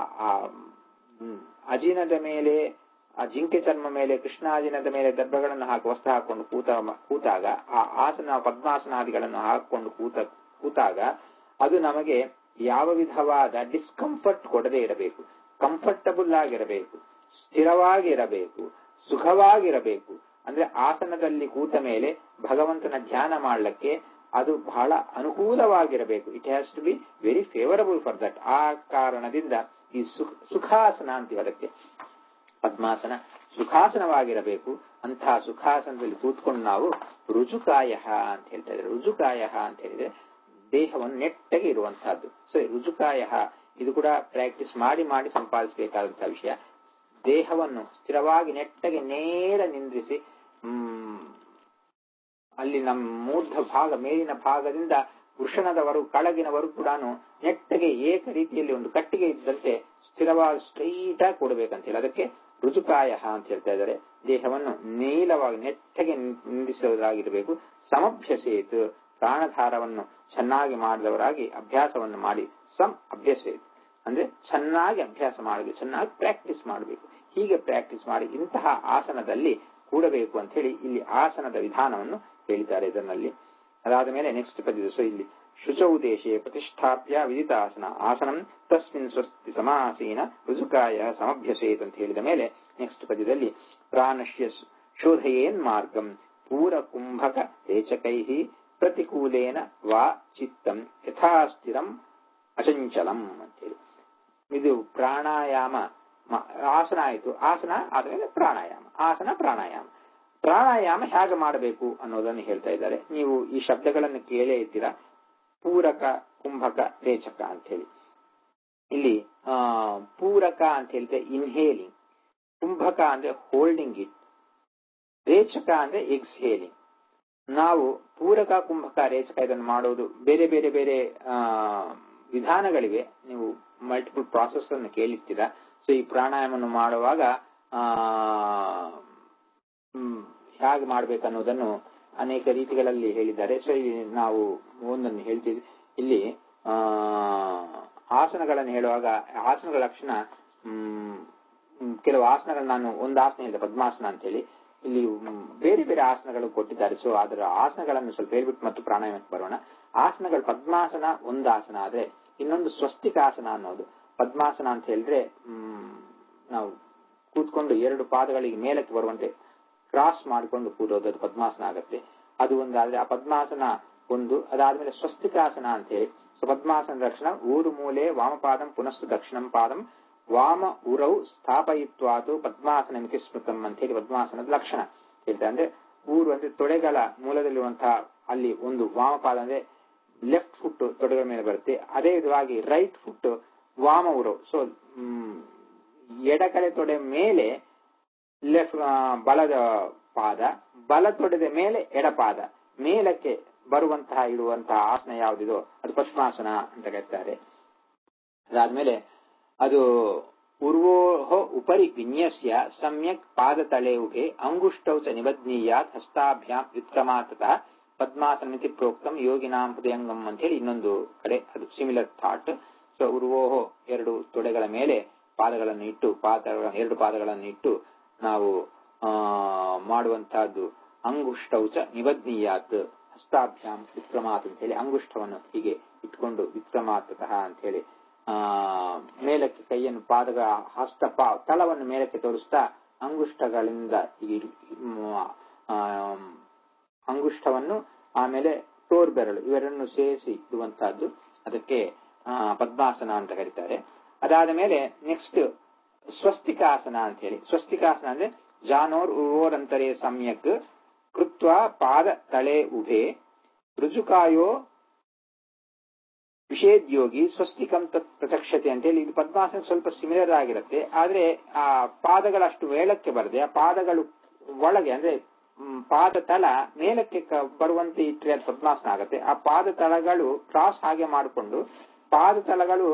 ಅಜಿನದ ಮೇಲೆ ಆ ಜಿಂಕೆ ಚರ್ಮ ಮೇಲೆ ಕೃಷ್ಣಾಜಿನದ ಮೇಲೆ ದರ್ಭಗಳನ್ನು ಹಾಕಿ ವಸ್ತ್ರ ಹಾಕೊಂಡು ಕೂತಾಗ ಆ ಆಸನ ಪದ್ಮಾಸನಾದಿಗಳನ್ನು ಹಾಕೊಂಡು ಕೂತಾಗ ಅದು ನಮಗೆ ಯಾವ ವಿಧವಾದ ಡಿಸ್ಕಂಫರ್ಟ್ ಕೊಡದೇ ಇರಬೇಕು, ಕಂಫರ್ಟಬಲ್ ಆಗಿರಬೇಕು, ಸ್ಥಿರವಾಗಿರಬೇಕು, ಸುಖವಾಗಿರಬೇಕು. ಅಂದ್ರೆ ಆಸನದಲ್ಲಿ ಕೂತ ಮೇಲೆ ಭಗವಂತನ ಧ್ಯಾನ ಮಾಡ್ಲಿಕ್ಕೆ ಅದು ಬಹಳ ಅನುಕೂಲವಾಗಿರಬೇಕು. It has to be very favourable for that. ಆ ಕಾರಣದಿಂದ ಈ ಸುಖಾಸನ ಅಂತೀವಿ ಅದಕ್ಕೆ. ಪದ್ಮಾಸನ ಸುಖಾಸನವಾಗಿರಬೇಕು. ಅಂತಹ ಸುಖಾಸನದಲ್ಲಿ ಕೂತ್ಕೊಂಡು ನಾವು ರುಜುಕಾಯ ಅಂತ ಹೇಳ್ತಾ ಇದ್ದಾರೆ. ರುಜುಕಾಯ ಅಂತ ಹೇಳಿದ್ರೆ ದೇಹವನ್ನು ನೆಟ್ಟಗೆ ಇರುವಂತಹದ್ದು. ಸೊ ರುಜುಕಾಯ ಇದು ಕೂಡ ಪ್ರಾಕ್ಟೀಸ್ ಮಾಡಿ ಮಾಡಿ ಸಂಪಾದಿಸಬೇಕಾದಂತಹ ವಿಷಯ. ದೇಹವನ್ನು ಸ್ಥಿರವಾಗಿ ನೆಟ್ಟಗೆ ನೇರ ನಿಂದ್ರಿಸಿ ಅಲ್ಲಿ ನಮ್ಮ ಮೂರ್ಧ ಭಾಗ ಮೇಲಿನ ಭಾಗದಿಂದ ವೃಷಣದವರೆಗೂ ಕೆಳಗಿನವರೆಗೂ ಕೂಡ ನೆಟ್ಟಗೆ ಏಕ ರೀತಿಯಲ್ಲಿ ಒಂದು ಕಟ್ಟಿಗೆ ಇದ್ದಂತೆ ಸ್ಥಿರವಾಗಿ ಸ್ಟ್ರೈಟ್ ಆಗಿ ಕೊಡಬೇಕಂತ ಹೇಳಿ ಅದಕ್ಕೆ ರುಜುಕಾಯ ಅಂತ ಹೇಳ್ತಾ ಇದ್ದಾರೆ. ದೇಹವನ್ನು ನೀಲವಾಗಿ ನೆಟ್ಟಗೆ ನಿಂದಿಸುವುದಾಗಿರಬೇಕು. ಸಮಭ್ಯಸೇತ್ ಪ್ರಾಣಧಾರವನ್ನು ಚೆನ್ನಾಗಿ ಮಾಡಿದವರಾಗಿ ಅಭ್ಯಾಸವನ್ನು ಮಾಡಿ ಅಭ್ಯಸೇತ್ ಅಂದ್ರೆ ಚೆನ್ನಾಗಿ ಅಭ್ಯಾಸ ಮಾಡಬೇಕು, ಚೆನ್ನಾಗಿ ಪ್ರಾಕ್ಟೀಸ್ ಮಾಡಬೇಕು. ಹೀಗೆ ಪ್ರಾಕ್ಟೀಸ್ ಮಾಡಿ ಇಂತಹ ಆಸನದಲ್ಲಿ ಕೂಡಬೇಕು ಅಂತ ಹೇಳಿ ಇಲ್ಲಿ ಆಸನದ ವಿಧಾನವನ್ನು ಹೇಳಿದ್ದಾರೆ ಇದರಲ್ಲಿ. ಅದಾದ ಮೇಲೆ ನೆಕ್ಸ್ಟ್ ಪದ್ಯ. ಸೊ ಇಲ್ಲಿ ಶುಚೌ ದೇಶೇ ಪ್ರತಿಷ್ಠಾಪ್ಯ ವಿದಿತಾಸನ ಆಸನಂ ತಸ್ಮಿನ್ ಸ್ವಸ್ತಿ ಸಮಾಸೀನ ರುಜುಕಾಯ ಸಮಭ್ಯಸೇತ್ ಅಂತ ಹೇಳಿದ ಮೇಲೆ ನೆಕ್ಸ್ಟ್ ಪದ್ಯದಲ್ಲಿ ಪ್ರಾಣಶ್ಯ ಶೋಧಯೇನ್ ಮಾರ್ಗಂ ಪೂರ ಕುಂಭಕ ರೇಚಕೈ ಪ್ರತಿಕೂಲೇನ ವಾ ಚಿತ್ತಂ ಯಥಾಸ್ಥಿರಂ ಅಚಂಚಲಂ ಅಂತೇಳಿ. ಇದು ಪ್ರಾಣಾಯಾಮ ಆಸನ ಆಯಿತು. ಆಸನ ಆದ್ಮೇಲೆ ಪ್ರಾಣಾಯಾಮ, ಆಸನ ಪ್ರಾಣಾಯಾಮ. ಪ್ರಾಣಾಯಾಮ ಹೇಗೆ ಮಾಡಬೇಕು ಅನ್ನೋದನ್ನು ಹೇಳ್ತಾ ಇದ್ದಾರೆ. ನೀವು ಈ ಶಬ್ದಗಳನ್ನು ಕೇಳೇ ಇದ್ದೀರಾ. ಪೂರಕ, ಕುಂಭಕ, ರೇಚಕ ಅಂತ ಹೇಳಿ. ಇಲ್ಲಿ ಪೂರಕ ಅಂತ ಹೇಳಿದ್ರೆ ಇನ್ಹೇಲಿಂಗ್, ಕುಂಭಕ ಅಂದ್ರೆ ಹೋಲ್ಡಿಂಗ್ ಇಟ್, ರೇಚಕ ಅಂದ್ರೆ ಎಕ್ಸ್ಹೇಲಿಂಗ್. ನಾವು ಪೂರಕ, ಕುಂಭಕ, ರೇಚಕ ಇದನ್ನು ಮಾಡೋದು ಬೇರೆ ಬೇರೆ ಬೇರೆ ವಿಧಾನಗಳಿವೆ. ನೀವು ಮಲ್ಟಿಪಲ್ ಪ್ರಾಸೆಸ್ ಅನ್ನು ಕೇಳಿರ್ತೀರಾ. ಸೊ ಈ ಪ್ರಾಣಾಯಾಮವನ್ನು ಮಾಡುವಾಗ ಹೇಗೆ ಮಾಡ್ಬೇಕನ್ನೋದನ್ನು ಅನೇಕ ರೀತಿಗಳಲ್ಲಿ ಹೇಳಿದ್ದಾರೆ. ಸೊ ನಾವು ಒಂದನ್ನು ಹೇಳ್ತೀವಿ. ಇಲ್ಲಿ ಆಸನಗಳನ್ನು ಹೇಳುವಾಗ ಆಸನಗಳ ಲಕ್ಷಣ ಕೆಲವು ಆಸನಗಳು ನಾನು ಒಂದು ಆಸನ ಹೇಳಿದೆ ಪದ್ಮಾಸನ ಅಂತ ಹೇಳಿ. ಇಲ್ಲಿ ಬೇರೆ ಬೇರೆ ಆಸನಗಳು ಕೊಟ್ಟಿದ್ದಾರೆ. ಸೊ ಅದರ ಆಸನಗಳನ್ನು ಸ್ವಲ್ಪ ಹೇಳ್ಬಿಟ್ಟು ಮತ್ತು ಪ್ರಾಣಾಯಾಮಕ್ಕೆ ಬರೋಣ. ಆಸನಗಳು ಪದ್ಮಾಸನ ಒಂದು ಆಸನ ಆದ್ರೆ ಇನ್ನೊಂದು ಸ್ವಸ್ತಿಕಾಸನ ಅನ್ನೋದು. ಪದ್ಮಾಸನ ಅಂತ ಹೇಳಿದ್ರೆ ನಾವು ಕೂತ್ಕೊಂಡು ಎರಡು ಪಾದಗಳಿಗೆ ಮೇಲಕ್ಕೆ ಬರುವಂತೆ ಕ್ರಾಸ್ ಮಾಡಿಕೊಂಡು ಕೂರೋದು, ಅದು ಪದ್ಮಾಸನ ಆಗತ್ತೆ. ಅದು ಒಂದಾದ್ರೆ ಆ ಪದ್ಮಾಸನ ಒಂದು. ಅದಾದ್ಮೇಲೆ ಸ್ವಸ್ತಿಕಾಸನ ಅಂತ ಹೇಳಿ. ಸೊ ಪದ್ಮಾಸನ ಲಕ್ಷಣ ಊರು ಮೂಲೆ ವಾಮಪಾದಂ ಪುನಸ್ತು ದಕ್ಷಿಣಂ ಪಾದಂ ವಾಮ ಉರೌ ಸ್ಥಾಪಯಿತ್ವಾತು ಪದ್ಮಾಸನ ಮಿತಿ ಸ್ಮೃತಂ ಅಂತ ಹೇಳಿ ಪದ್ಮಾಸನದ ಲಕ್ಷಣ ಹೇಳ್ತಾರೆ. ಅಂದ್ರೆ ಊರು ಅಂದ್ರೆ ತೊಡೆಗಳ ಮೂಲದಲ್ಲಿರುವಂತಹ ಅಲ್ಲಿ ಒಂದು ವಾಮಪಾದ ಅಂದ್ರೆ ಲೆಫ್ಟ್ ಫುಟ್ ತೊಡೆಗಳ ಮೇಲೆ ಬರುತ್ತೆ. ಅದೇ ವಿಧವಾಗಿ ರೈಟ್ ಫುಟ್ ವಾಮ ಉರೌ. ಸೊ ಎಡಕಡೆ ತೊಡೆ ಮೇಲೆ ಬಲದ ಪಾದ, ಬಲ ತೊಡೆದ ಮೇಲೆ ಎಡಪಾದ ಮೇಲಕ್ಕೆ ಬರುವಂತಹ ಇಡುವಂತಹ ಆಸನ ಯಾವುದಿದೋ ಅದು ಪದ್ಮಾಸನ ಅಂತ ಕರೀತಾರೆ. ಅದಾದ್ಮೇಲೆ ಅದು ಉರ್ವೋಹೋ ಉಪರಿ ವಿನ್ಯಸ್ಯ ಸಮ್ಯಕ್ ಪಾದತಳೆ ಉಭೆ ಅಂಗುಷ್ಟೌ ಚ ನಿಬಧ್ನೀಯಾತ್ ಹಸ್ತಾಭ್ಯಾಂ ವ್ಯುತ್ಕ್ರಮಾತಃ ಪದ್ಮಾಸನ ಮಿತಿ ಪ್ರೋಕ್ತಂ ಯೋಗಿನಾಂ ಹೃದಯಂಗಂ ಅಂತ ಹೇಳಿ ಇನ್ನೊಂದು ಕಡೆ ಅದು ಸಿಮಿಲರ್ ಥಾಟ್. ಸೊ ಉರ್ವೋಹೋ ಎರಡು ತೊಡೆಗಳ ಮೇಲೆ ಪಾದಗಳನ್ನು ಇಟ್ಟು ಎರಡು ಪಾದಗಳನ್ನು ಇಟ್ಟು ನಾವು ಮಾಡುವಂತಹದ್ದು ಅಂಗುಷ್ಟೌಚ ನಿಬಧ್ನೀಯಾತ್ ಹಸ್ತಾಭ್ಯಾಂ ವಿಕ್ರಮಾತ್ ಅಂತ ಹೇಳಿ ಅಂಗುಷ್ಟವನ್ನು ಹೀಗೆ ಇಟ್ಕೊಂಡು ವಿಕ್ರಮಾತಃ ಅಂತ ಹೇಳಿ ಮೇಲಕ್ಕೆ ಕೈಯನ್ನು ಪಾದಗಳ ತಳವನ್ನು ಮೇಲಕ್ಕೆ ತೋರಿಸ್ತಾ ಅಂಗುಷ್ಟಗಳಿಂದ ಅಂಗುಷ್ಟವನ್ನು ಆಮೇಲೆ ತೋರ್ಬೆರಳು ಇವೆರಡನ್ನು ಸೇರಿಸಿ ಇಡುವಂತಹದ್ದು, ಅದಕ್ಕೆ ಪದ್ಮಾಸನ ಅಂತ ಕರೀತಾರೆ. ಅದಾದ ಮೇಲೆ ನೆಕ್ಸ್ಟ್ ಸ್ವಸ್ತಿಕಾಸನ ಅಂತ ಹೇಳಿ. ಸ್ವಸ್ತಿಕಾಸನ ಅಂದ್ರೆ ಜಾನೋರ್ ಉರೋರಂತರೇ ಸಮ್ಯಕ್ ಕೃತ್ವ ಪಾದ ತಳೆ ಉಭೆ ರುಜುಕಾಯೋ ವಿಷೇದ್ಯೋಗಿ ಸ್ವಸ್ತಿಕಂ ತತ್ ಪ್ರಚಕ್ಷತೆ ಅಂತ ಹೇಳಿ. ಇದು ಪದ್ಮಾಸನ ಸ್ವಲ್ಪ ಸಿಮಿಲರ್ ಆಗಿರುತ್ತೆ, ಆದ್ರೆ ಆ ಪಾದಗಳಷ್ಟು ಮೇಲಕ್ಕೆ ಬರದೆ ಆ ಪಾದಗಳು ಒಳಗೆ ಅಂದ್ರೆ ಪಾದ ತಳ ಮೇಲಕ್ಕೆ ಬರುವಂತೆ ಇಟ್ಟರೆ ಅದು ಪದ್ಮಾಸನ ಆಗುತ್ತೆ. ಆ ಪಾದ ತಳಗಳು ಕ್ರಾಸ್ ಹಾಗೆ ಮಾಡಿಕೊಂಡು ಪಾದ ತಳಗಳು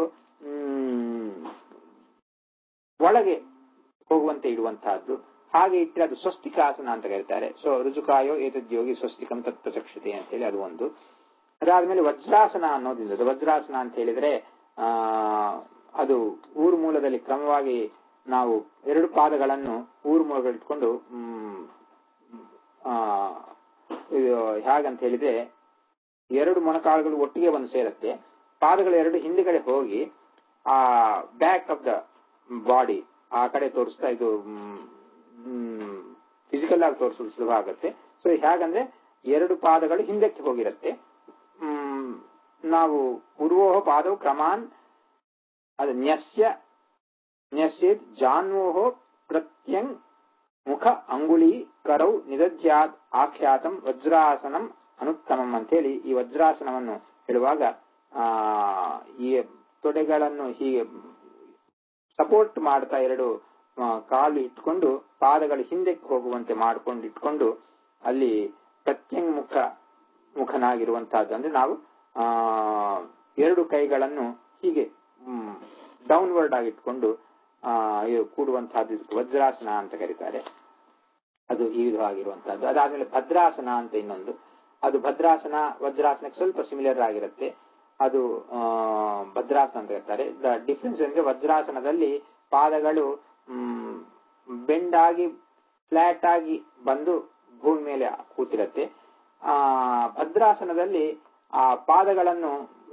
ಒಳಗೆ ಹೋಗುವಂತೆ ಇಡುವಂತಹದ್ದು, ಹಾಗೆ ಇಟ್ಟರೆ ಅದು ಸ್ವಸ್ತಿಕಾಸನ ಅಂತ ಕರೀತಾರೆ. ಸೊ ರುಜುಕಾಯೋ ಏತದ್ಯೋಗಿ ಸ್ವಸ್ತಿಕಂ ತತ್ ಪ್ರಚಕ್ಷತೆ ಅಂತ ಹೇಳಿ ಅದು ಒಂದು. ಅದಾದ್ಮೇಲೆ ವಜ್ರಾಸನ ಅನ್ನೋದ್ರಿಂದ, ವಜ್ರಾಸನ ಅಂತ ಹೇಳಿದ್ರೆ ಅದು ಊರು ಮೂಲದಲ್ಲಿ ಕ್ರಮವಾಗಿ ನಾವು ಎರಡು ಪಾದಗಳನ್ನು ಊರು ಮೂಲಗಳಿಟ್ಕೊಂಡು ಇದು ಹೇಗಂತ ಹೇಳಿದ್ರೆ ಎರಡು ಮೊಣಕಾಲುಗಳು ಒಟ್ಟಿಗೆ ಬಂದು ಸೇರುತ್ತೆ, ಪಾದಗಳು ಎರಡು ಹಿಂದೆಗಡೆ ಹೋಗಿ ಆ ಬ್ಯಾಕ್ ಆಫ್ ದ ಬಾಡಿ ಆ ಕಡೆ ತೋರಿಸ್ತಾ ಇದು ಫಿಸಿಕಲ್ ಆಗಿ ತೋರಿಸಲು ಸುಲಭ ಆಗುತ್ತೆ. ಸೊ ಹೇಗಂದ್ರೆ ಎರಡು ಪಾದಗಳು ಹಿಂದಕ್ಕೆ ಹೋಗಿರುತ್ತೆ, ನಾವು ಪೂರ್ವೋಹ ಪಾದವು ಕ್ರಮಾನ್ ಅದು ನ್ಯಸ್ಯೇದ್ ಜಾನ್ವೋಹ ಪ್ರತ್ಯಂಗ್ ಮುಖ ಅಂಗುಳಿ ಕರೌ ನಿದಜ್ಯಾದ್ ಆಖ್ಯಾತಂ ವಜ್ರಾಸನಂ ಅನುತ್ತಮಂ ಅಂತೇಳಿ ಈ ವಜ್ರಾಸನವನ್ನು ಹೇಳುವಾಗ ಈ ತೊಡೆಗಳನ್ನು ಹೀಗೆ ಸಪೋರ್ಟ್ ಮಾಡ್ತಾ ಎರಡು ಕಾಲು ಇಟ್ಕೊಂಡು ಪಾದಗಳು ಹಿಂದಕ್ಕೆ ಹೋಗುವಂತೆ ಮಾಡ್ಕೊಂಡು ಇಟ್ಕೊಂಡು ಅಲ್ಲಿ ಪ್ರತ್ಯಂಗ್ ಮುಖನಾಗಿರುವಂತಹದ್ದು ಅಂದ್ರೆ ನಾವು ಎರಡು ಕೈಗಳನ್ನು ಹೀಗೆ ಡೌನ್ವರ್ಡ್ ಆಗಿ ಇಟ್ಕೊಂಡು ಕೂಡುವಂತಹದ್ದು ವಜ್ರಾಸನ ಅಂತ ಕರೀತಾರೆ. ಅದು ಈ ವಿಧವಾಗಿರುವಂತಹದ್ದು. ಅದಾದ್ಮೇಲೆ ಭದ್ರಾಸನ ಅಂತ ಇನ್ನೊಂದು, ಅದು ವಜ್ರಾಸನಕ್ಕೆ ಸ್ವಲ್ಪ ಸಿಮಿಲರ್ ಆಗಿರುತ್ತೆ, ಅದು ಭದ್ರಾಸನ ಅಂತ ಕರೀತಾರೆ. ದ ಡಿಫ್ರೆನ್ಸ್ ಅಂದ್ರೆ ವಜ್ರಾಸನದಲ್ಲಿ ಪಾದಗಳು ಬೆಂಡ್ ಆಗಿ ಫ್ಲಾಟ್ ಆಗಿ ಬಂದು ಭೂಮಿ ಮೇಲೆ ಕೂತಿರುತ್ತೆ. ಭದ್ರಾಸನದಲ್ಲಿ ಆ ಪಾದಗಳನ್ನು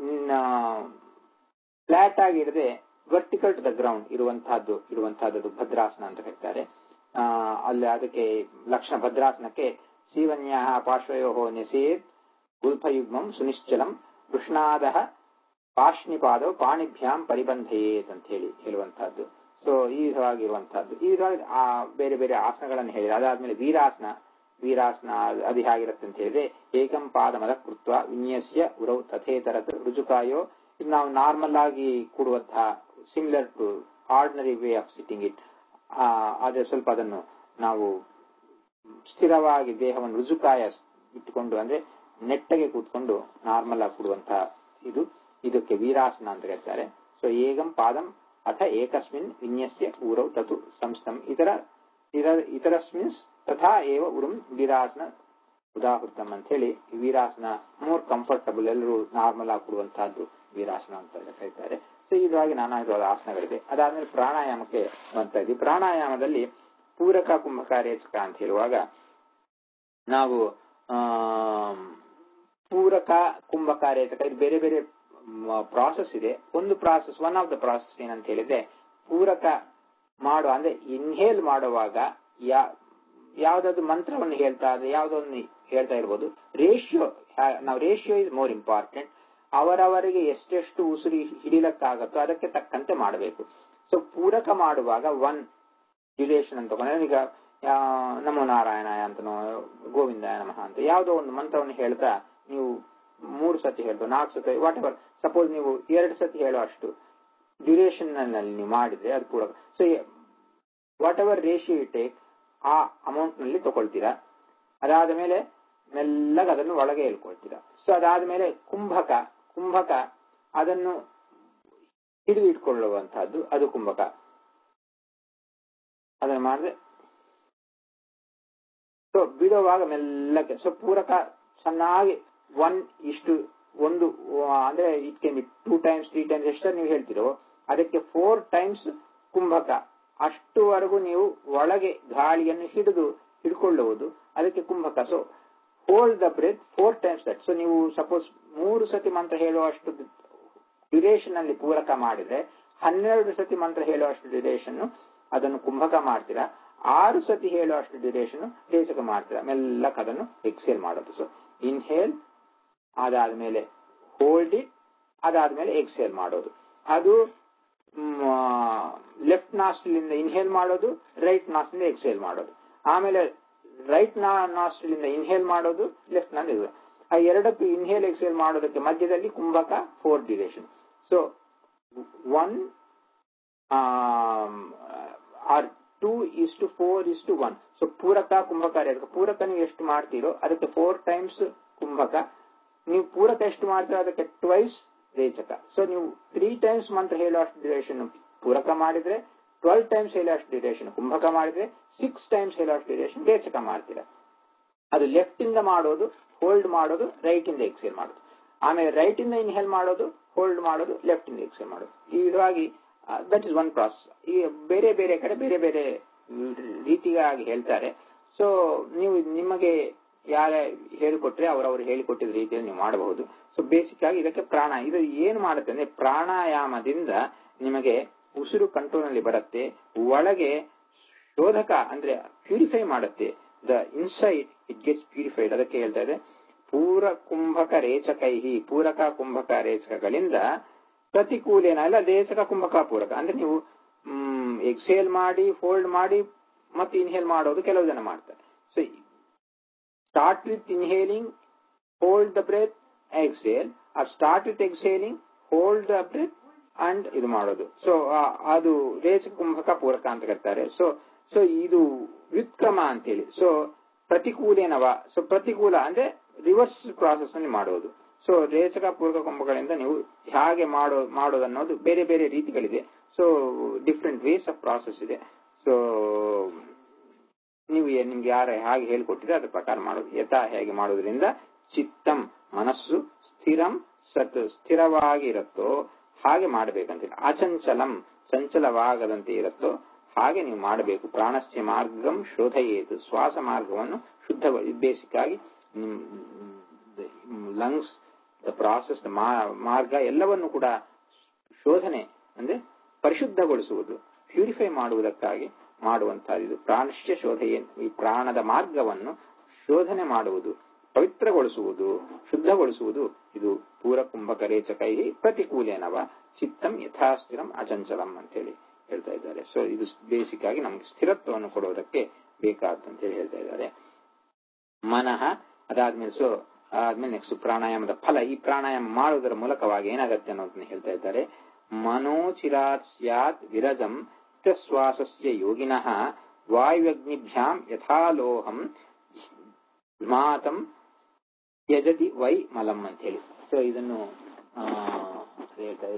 ಫ್ಲಾಟ್ ಆಗಿ ಇಡದೆ ವರ್ಟಿಕಲ್ ಟು ದ ಗ್ರೌಂಡ್ ಇರುವಂತಹದ್ದು ಭದ್ರಾಸನ ಅಂತ ಕರೀತಾರೆ. ಅಲ್ಲಿ ಅದಕ್ಕೆ ಲಕ್ಷಣ ಭದ್ರಾಸನಕ್ಕೆ ಸೀವನ್ಯಾ ಪಾರ್ಶ್ವಯೋ ನ್ಯಸೇತ್ ಗುಲ್ಫಯುಗ್ಮಂ ಸುನಿಶ್ಚಲಂ ಕೃಷ್ಣಾದ ಪಾರ್ಷ್ಣಿಪಾದವು ಪಾಣಿಭ್ಯಾಂ ಪರಿಬಂಧಯೇತ್ ಅಂತ ಹೇಳುವಂತಹದ್ದು. ಸೊ ಈ ವಿಧವಾಗಿರುವಂತಹದ್ದು. ಈ ವಿಧವಾಗಿ ಬೇರೆ ಬೇರೆ ಆಸನಗಳನ್ನು ಹೇಳಿದೆ. ಅದಾದ್ಮೇಲೆ ವೀರಾಸನ ಅದು ಹೇಗಿರುತ್ತೆ ಅಂತ ಹೇಳಿದ್ರೆ ಏಕಂ ಪಾದ ಮದ ಕೃತ್ವ ವಿನ್ಯಸ್ಯ ಉರೌ ತಥೇತರತ್ ರುಜುಕಾಯೋ. ಇದು ನಾವು ನಾರ್ಮಲ್ ಆಗಿ ಕೂಡುವಂತಹ similar to ordinary way of sitting it, ಆದ್ರೆ ಸ್ವಲ್ಪ ಅದನ್ನು ನಾವು ಸ್ಥಿರವಾಗಿ ದೇಹವನ್ನು ರುಜುಕಾಯ ಇಟ್ಟುಕೊಂಡು ಅಂದ್ರೆ ನೆಟ್ಟಗೆ ಕೂತ್ಕೊಂಡು ನಾರ್ಮಲ್ ಆಗಿ ಕೂಡುವಂತಹ ಇದಕ್ಕೆ ವೀರಾಸನ ಅಂತ ಕರೀತಾರೆ. ಸೊ ಏಕಂ ಪಾದಂ ಅಥ ಏಕಸ್ಮಿನ್ ವಿನ್ಯಸ್ಯ ಊರೌ ತತು ಸಂಸ್ಥಂ ಇತರಸ್ಮಿನ್ ತಥಾ ಏವ ಉರುಂ ವೀರಾಸನ ಉದಾಹೃತಂ ಅಂತ ಹೇಳಿ ವೀರಾಸನ ಮೋರ್ ಕಂಫರ್ಟಬಲ್, ಎಲ್ಲರೂ ನಾರ್ಮಲ್ ಆಗಿ ಕೊಡುವಂತಹದ್ದು ವೀರಾಸನ ಅಂತ ಕರೀತಾರೆ. ಸೊ ಇದಾಗಿ ನಾನಾ ವಿಧವಾದ ಆಸನಗಳಿದೆ. ಅದಾದ್ಮೇಲೆ ಪ್ರಾಣಾಯಾಮಕ್ಕೆ ಬರ್ತಾ ಇದ್ವಿ. ಪ್ರಾಣಾಯಾಮದಲ್ಲಿ ಪೂರಕ ಕುಂಭಕಾರೇಚಕ ಅಂತ ಹೇಳುವಾಗ ನಾವು ಪೂರಕ ಕುಂಭಕಾರೇಚಕ ಇದು ಬೇರೆ ಬೇರೆ ಪ್ರಾಸೆಸ್ ಇದೆ. ಒನ್ ಆಫ್ ದ ಪ್ರಾಸೆಸ್ ಏನಂತ ಹೇಳಿದ್ರೆ ಪೂರಕ ಮಾಡುವ ಅಂದ್ರೆ ಇನ್ಹೇಲ್ ಮಾಡುವಾಗ ಯಾವ್ದಾದ್ರು ಮಂತ್ರವನ್ನು ಹೇಳ್ತಾ ಇದ್ರೆ ಯಾವ್ದೊಂದು ಹೇಳ್ತಾ ಇರ್ಬೋದು. Ratio is more important. ಅವರವರಿಗೆ ಎಷ್ಟೆಷ್ಟು ಉಸಿರು ಹಿಡಿಲಕ್ಕಾಗತ್ತೋ ಅದಕ್ಕೆ ತಕ್ಕಂತೆ ಮಾಡಬೇಕು. ಸೊ ಪೂರಕ ಮಾಡುವಾಗ 1 ಡ್ಯೂರೇಷನ್ ಅಂತ ತಗೊಂಡ್ರೆ ಈಗ ನಮೋ ನಾರಾಯಣಾಯ ಅಂತನೋ ಗೋವಿಂದಾಯ ನಮಃ ಅಂತ ಯಾವುದೋ ಒಂದು ಮಂತ್ರವನ್ನು ಹೇಳ್ತಾ ನೀವು 3 ಸತಿ ಹೇಳ್ತೋ 4 ಸತಿ ವಾಟ್ ಎವರ್, ಸಪೋಸ್ ನೀವು 2 ಸತಿ ಹೇಳೋ ಅಷ್ಟು ಡ್ಯೂರೇಷನ್ ನಲ್ಲಿ ನೀವು ಮಾಡಿದ್ರೆ ಅದು ಪೂರಕ. So whatever ratio you take ಆ ಅಮೌಂಟ್ ನಲ್ಲಿ ತಗೊಳ್ತೀರಾ. ಅದಾದ ಮೇಲೆ ಮೆಲ್ಲಗೆ ಅದನ್ನು ಒಳಗೆ ಹೇಳ್ಕೊಳ್ತೀರಾ. ಸೊ ಅದಾದ ಮೇಲೆ ಕುಂಭಕ ಅದನ್ನು ಹಿಡಿದು ಇಟ್ಕೊಳ್ಳುವಂತಹದ್ದು, ಅದು ಕುಂಭಕ. ಅದನ್ನು ಮಾಡಿದ್ರೆ ಸೊ ಬಿಡುವಾಗ ಮೆಲ್ಲಕ್ಕೆ. ಸೊ ಪೂರಕ ಚೆನ್ನಾಗಿ 1:1 ಅಂದ್ರೆ it can be 2 times 3 times ಎಷ್ಟು ನೀವು ಹೇಳ್ತಿರೋ ಅದಕ್ಕೆ 4 times ಕುಂಭಕ. ಅಷ್ಟುವರೆಗೂ ನೀವು ಒಳಗೆ ಗಾಳಿಯನ್ನು ಹಿಡ್ಕೊಳ್ಳುವುದು ಅದಕ್ಕೆ ಕುಂಭಕ. So hold the breath 4 times that. So ನೀವು ಸಪೋಸ್ 3 ಸತಿ ಮಂತ್ರ ಹೇಳುವಷ್ಟು ಡ್ಯೂರೇಷನ್ ಅಲ್ಲಿ ಪೂರಕ ಮಾಡಿದ್ರೆ 12 ಸತಿ ಮಂತ್ರ ಹೇಳುವಷ್ಟು ಡ್ಯೂರೇಷನ್ ಅದನ್ನು ಕುಂಭಕ ಮಾಡ್ತೀರಾ. 6 ಸತಿ ಹೇಳುವಷ್ಟು ಡ್ಯೂರೇಷನ್ ರೇಚಕ ಮಾಡ್ತೀರಾ. ಮೆಲ್ಲಕ್ಕೆ ಅದನ್ನು ಎಕ್ಸೇಲ್ ಮಾಡೋದು. ಸೊ ಇನ್ಹೇಲ್ ಅದಾದ್ಮೇಲೆ ಹೋಲ್ಡ್ ಇಟ್, ಅದಾದ್ಮೇಲೆ ಎಕ್ಸೇಲ್ ಮಾಡೋದು. ಅದು ಲೆಫ್ಟ್ ನಾಸ್ಟ್ರಿಲಿಂದ ಇನ್ಹೇಲ್ ಮಾಡೋದು, ರೈಟ್ ನಾಸ್ಟ್ರಿಲಿಂದ ಎಕ್ಸೇಲ್ ಮಾಡೋದು. ಆಮೇಲೆ ರೈಟ್ ನಾಸ್ಟ್ರಿಲಿಂದ ಇನ್ಹೇಲ್ ಮಾಡೋದು, ಲೆಫ್ಟ್ ನಲ್ಲಿ. ಆ ಎರಡಕ್ಕೂ ಇನ್ಹೇಲ್ ಎಕ್ಸೇಲ್ ಮಾಡೋದಕ್ಕೆ ಮಧ್ಯದಲ್ಲಿ ಕುಂಭಕ 4 ಡ್ಯೂರೇಷನ್. So 1 or 2:4:1. ಸೊ ಪೂರಕ ಕುಂಭಕ ರೇಚಕ. ಪೂರಕ ನೀವು ಎಷ್ಟು ಮಾಡ್ತೀರೋ ಅದಕ್ಕೆ 4 ಟೈಮ್ಸ್ ಕುಂಭಕ, ನೀವು ಪೂರಕ ಎಷ್ಟು ಮಾಡ್ತೀರೋ ಅದಕ್ಕೆ ಟ್ವೈಸ್ ರೇಚಕ. ಸೊ ನೀವು 3 ಟೈಮ್ಸ್ ಮಂತ್ರ ಹೇಳೋ ಅಷ್ಟು ಡ್ಯೂರೇಷನ್ ಪೂರಕ ಮಾಡಿದ್ರೆ, 12 ಟೈಮ್ಸ್ ಹೇಳೋ ಅಷ್ಟು ಡ್ಯೂರೇಷನ್ ಕುಂಭಕ ಮಾಡಿದ್ರೆ, 6 ಟೈಮ್ಸ್ ಹೇಳೋ ಅಷ್ಟು ಡ್ಯೂರೇಷನ್ ರೇಚಕ ಮಾಡ್ತೀರಾ. ಅದು ಲೆಫ್ಟ್ ಇಂದ ಮಾಡೋದು, ಹೋಲ್ಡ್ ಮಾಡೋದು, ರೈಟ್ ಇಂದ ಎಕ್ಸೇಲ್ ಮಾಡೋದು. ಆಮೇಲೆ ರೈಟ್ ಇಂದ ಇನ್ಹೇಲ್ ಮಾಡೋದು, ಹೋಲ್ಡ್ ಮಾಡೋದು, ಲೆಫ್ಟ್ ಇಂದ ಎಕ್ಸೇಲ್ ಮಾಡೋದು. ಈ ವಿಧವಾಗಿ ದಟ್ ಇಸ್ ಒನ್ ಪ್ರಾಸೆಸ್. ಈ ಬೇರೆ ಬೇರೆ ಕಡೆ ಬೇರೆ ಬೇರೆ ರೀತಿಯಾಗಿ ಹೇಳ್ತಾರೆ. ಸೊ ನೀವು ನಿಮಗೆ ಯಾರ ಹೇಳಿಕೊಟ್ರೆ ಅವರವರು ಹೇಳಿಕೊಟ್ಟಿದ ರೀತಿಯಲ್ಲಿ ನೀವು ಮಾಡಬಹುದು. ಸೊ ಬೇಸಿಕ್ ಆಗಿ ಇದಕ್ಕೆ ಇದು ಏನು ಮಾಡುತ್ತೆ ಅಂದ್ರೆ, ಪ್ರಾಣಾಯಾಮದಿಂದ ನಿಮಗೆ ಉಸಿರು ಕಂಟ್ರೋಲ್ ನಲ್ಲಿ ಬರುತ್ತೆ, ಒಳಗೆ ಶೋಧಕ ಅಂದ್ರೆ ಪ್ಯೂರಿಫೈ ಮಾಡುತ್ತೆ. The inside it gets purified. ಅದಕ್ಕೆ ಹೇಳ್ತಾ ಇದೆ ಪೂರ ಕುಂಭಕ ರೇಚಕೈಹಿ, ಪೂರಕ ಕುಂಭಕ ರೇಚಕಗಳಿಂದ ಪ್ರತಿಕೂಲೇನ ಅಲ್ಲ ರೇಚಕ ಕುಂಭಕ ಪೂರಕ. ಅಂದ್ರೆ ನೀವು ಎಕ್ಸೇಲ್ ಮಾಡಿ, ಫೋಲ್ಡ್ ಮಾಡಿ ಮತ್ತೆ ಇನ್ಹೇಲ್ ಮಾಡೋದು ಕೆಲವು ಜನ ಮಾಡ್ತಾರೆ. So start with inhaling, hold the breath, exhale, or start with exhaling, hold the breath and ಇದು ಮಾಡೋದು. ಸೊ ಅದು ರೇಚಕ ಕುಂಭಕ ಪೂರಕ ಅಂತ ಕರೀತಾರೆ. ಸೊ ಇದು ವ್ಯುತ್ಕ್ರಮ ಅಂತೇಳಿ. ಸೊ ಪ್ರತಿಕೂಲೇನವ, ಸೊ ಪ್ರತಿಕೂಲ ಅಂದ್ರೆ ರಿವರ್ಸ್ ಪ್ರಾಸೆಸ್ ನಲ್ಲಿ ಮಾಡೋದು. ಸೊ ರೇಚಕ ಪೂರಕ ಕುಂಭಗಳಿಂದ ನೀವು ಹೇಗೆ ಮಾಡೋದನ್ನೋದು ಬೇರೆ ಬೇರೆ ರೀತಿಗಳಿದೆ. So different ways of process ಇದೆ. ಸೊ ನೀವು ನಿಮ್ಗೆ ಹೇಗೆ ಹೇಳ್ಕೊಟ್ಟಿದ್ರೆ ಅದ್ರ ಪ್ರಕಾರ ಮಾಡೋದು. ಯಥಾ ಹೇಗೆ ಮಾಡೋದ್ರಿಂದ ಚಿತ್ತಂ ಮನಸ್ಸು ಸ್ಥಿರಂ ಸತ್ ಸ್ಥಿರವಾಗಿ ಇರುತ್ತೋ ಹಾಗೆ ಮಾಡಬೇಕಂತ. ಅಚಂಚಲಂ ಚಂಚಲವಾಗದಂತೆ ಇರುತ್ತೋ ಹಾಗೆ ನೀವು ಮಾಡಬೇಕು. ಪ್ರಾಣಸ್ಯ ಮಾರ್ಗಂ ಶೋಧಯೇತು, ಶ್ವಾಸ ಮಾರ್ಗವನ್ನು ಶುದ್ಧ. ಬೇಸಿಕ್ ಆಗಿ ಲಂಗ್ಸ್ ಪ್ರಾಸೆಸ್ ಮಾರ್ಗ ಎಲ್ಲವನ್ನು ಕೂಡ ಶೋಧನೆ ಅಂದ್ರೆ ಪರಿಶುದ್ಧಗೊಳಿಸುವುದು, ಪ್ಯೂರಿಫೈ ಮಾಡುವುದಕ್ಕಾಗಿ ಮಾಡುವಂತಹ ಇದು ಪ್ರಾಣಸ್ಯ ಶೋಧೆಯೇ. ಈ ಪ್ರಾಣದ ಮಾರ್ಗವನ್ನು ಶೋಧನೆ ಮಾಡುವುದು, ಪವಿತ್ರಗೊಳಿಸುವುದು, ಶುದ್ಧಗೊಳಿಸುವುದು ಇದು ಪೂರ ಕುಂಭಕ ರೇಚಕೈ ಪ್ರತಿಕೂಲೇನವ ಚಿತ್ತಂ ಯಥಾಸ್ಥಿರಂ ಅಚಂಚಲಂ ಅಂತ ಹೇಳಿ ಹೇಳ್ತಾ ಇದ್ದಾರೆ. ಸೊ ಇದು ಬೇಸಿಕ್ ಆಗಿ ನಮ್ಗೆ ಸ್ಥಿರತ್ವವನ್ನು ಕೊಡುವುದಕ್ಕೆ ಬೇಕಾದಂತ ಹೇಳಿ ಹೇಳ್ತಾ ಇದ್ದಾರೆ. ಮನಃ ಅದಾದ್ಮೇಲೆ ಆದ್ಮೇಲೆ ನೆಕ್ಸ್ಟ್ ಪ್ರಾಣಾಯಾಮದ ಫಲ. ಈ ಪ್ರಾಣಾಯಾಮ ಮಾಡುವುದರ ಮೂಲಕವಾಗಿ ಏನಾಗತ್ತೆ ಅನ್ನೋದನ್ನ ಹೇಳ್ತಾ ಇದ್ದಾರೆ. ಮನೋಚಿರಾತ್ ಸ್ಯಾತ್ ವಿರಜಂ ಶ್ವಾಸಸ್ಯ ಯೋಗಿನಃ ವಾಯುಗ್ನಿಭ್ಯಾಂ ಯಥಾಲೋಹಂ ಮಾತಂ ತ್ಯಜತಿ ವೈ ಮಲಂ ಅಂತ ಹೇಳಿ. ಸೊ ಇದನ್ನು ಹೇಳ್ತಾರೆ.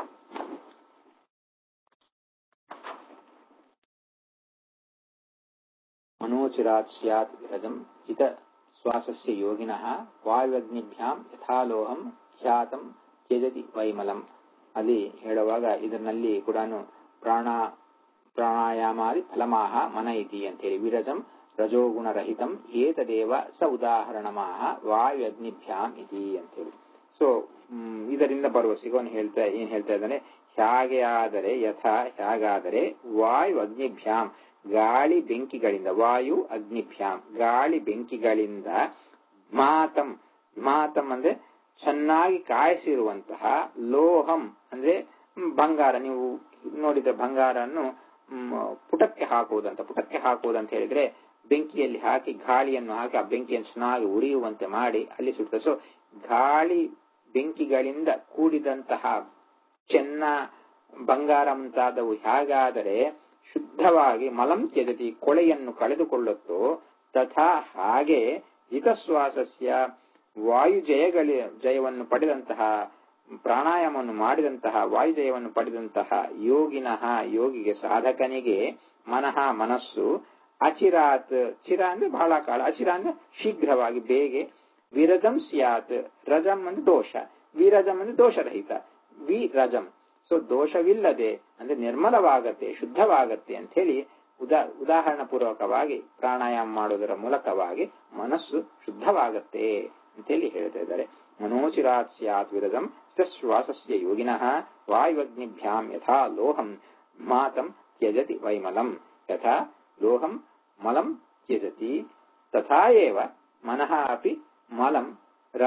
ಮನೋಚಿರಾತ್ ಸ್ಯಾತ್ ವಿರಜಂ ಹಿತ ಶ್ವಾಸಸ್ಯ ಯೋಗಿನಃ ವಾಯುಗ್ನಿಭ್ಯಾಂ ಯಥಾಲೋಹಂ ಖ್ಯಾತಂ ತ್ಯಜತಿ ವೈಮಲಂ. ಅಲ್ಲಿ ಹೇಳುವಾಗ ಇದರಲ್ಲಿ ಕೂಡ ಪ್ರಾಣಾಯಾಮಾದಿ ಫಲಮಾಹ ಮನ ಇತಿ ಅಂತ ಹೇಳಿ. ವಿರಜಂ ರಜೋಗುಣರಹಿತಂ ಏತದೇವ ಸ ಉದಾಹರಣಮಾಹ ವಾಯುಗ್ನಿಭ್ಯಾಂ ಇತಿ ಅಂತ ಹೇಳಿ. ಸೊ ಇದರಿಂದ ಬರುವ ಸಿಗೋನ್ ಏನ್ ಹೇಳ್ತಾ ಇದ್ದಾನೆ, ಹೇಗಾದರೆ ಯಥಾ ಹೇಗಾದರೆ ವಾಯು ಅಗ್ನಿಭ್ಯಾಂ ಗಾಳಿ ಬೆಂಕಿಗಳಿಂದ, ವಾಯು ಅಗ್ನಿಭ್ಯಾಂ ಗಾಳಿ ಬೆಂಕಿಗಳಿಂದ, ಮಾತಂ ಮಾತಂ ಅಂದ್ರೆ ಚೆನ್ನಾಗಿ ಕಾಯಿಸಿರುವಂತಹ, ಲೋಹಂ ಅಂದ್ರೆ ಬಂಗಾರ. ನೀವು ನೋಡಿದ್ರೆ ಬಂಗಾರನ್ನು ಪುಟಕ್ಕೆ ಹಾಕುವುದಂತ. ಪುಟಕ್ಕೆ ಹಾಕುವುದಂತ ಹೇಳಿದ್ರೆ ಬೆಂಕಿಯಲ್ಲಿ ಹಾಕಿ ಗಾಳಿಯನ್ನು ಹಾಕಿ ಆ ಬೆಂಕಿಯನ್ನು ಚೆನ್ನಾಗಿ ಉರಿಯುವಂತೆ ಮಾಡಿ ಅಲ್ಲಿ ಸುಡ್ತಾರೆ. ಸೊ ಗಾಳಿ ಬೆಂಕಿಗಳಿಂದ ಕೂಡಿದಂತಹ ಚೆನ್ನ ಬಂಗಾರ ಮುಂತಾದವು ಹೇಗಾದರೆ ಶುದ್ಧವಾಗಿ ಮಲಂ ತ್ಯಜತಿ ಕೊಳೆಯನ್ನು ಕಳೆದುಕೊಳ್ಳುತ್ತೋ, ತಥಾ ಹಾಗೆ ಹಿತಶ್ವಾಸಸ್ಯ ವಾಯು ಜಯವನ್ನು ಪಡೆದಂತಹ, ಪ್ರಾಣಾಯಾಮವನ್ನು ಮಾಡಿದಂತಹ, ವಾಯುಜಯವನ್ನು ಪಡೆದಂತಹ ಯೋಗಿನಃ ಯೋಗಿಗೆ ಸಾಧಕನಿಗೆ ಮನಃ ಮನಸ್ಸು ಅಚಿರಾತ್, ಚಿರ ಅಂದ್ರೆ ಬಹಳ ಕಾಲ, ಅಚಿರ ಅಂದ್ರೆ ಶೀಘ್ರವಾಗಿ ಬೇಗೆ, ವಿರಜಂ ಸ್ಯಾತ್ ರಜಂ ಅಂದ್ರೆ ದೋಷ, ವಿರಜಂ ಅಂದ್ರೆ ದೋಷರಹಿತ, ವಿರಜಂ ಸೊ ದೋಷವಿಲ್ಲದೆ ಅಂದ್ರೆ ನಿರ್ಮಲವಾಗತ್ತೆ, ಶುದ್ಧವಾಗತ್ತೆ ಅಂತ ಹೇಳಿ ಉದಾಹರಣಾ ಪೂರ್ವಕವಾಗಿ ಪ್ರಾಣಾಯಾಮ ಮಾಡೋದರ ಮೂಲಕವಾಗಿ ಮನಸ್ಸು ಶುದ್ಧವಾಗತ್ತೆ ಅಂತೇಳಿ ಹೇಳ್ತಾ ಇದ್ದಾರೆ. ಮನೋಚಿರಾತ್ ಸ್ಯಾತ್ ವಿರಜಂ ಶ್ವಾಸಸ್ಯ ಯೋಗಿನಃ ವಾಯುಗ್ನಿಭ್ಯಾಂ ಯಥಾ ಲೋಹಂ ಮಾತಂ ತ್ಯಜತಿ ವೈಮಲಂ. ಯಥಾ ಲೋಹಂ ಮಲಂ ತ್ಯಜತಿ ತಥಾ ಏವ ಮನಃ ಅಪಿ ಮಲಂ ರಜಂ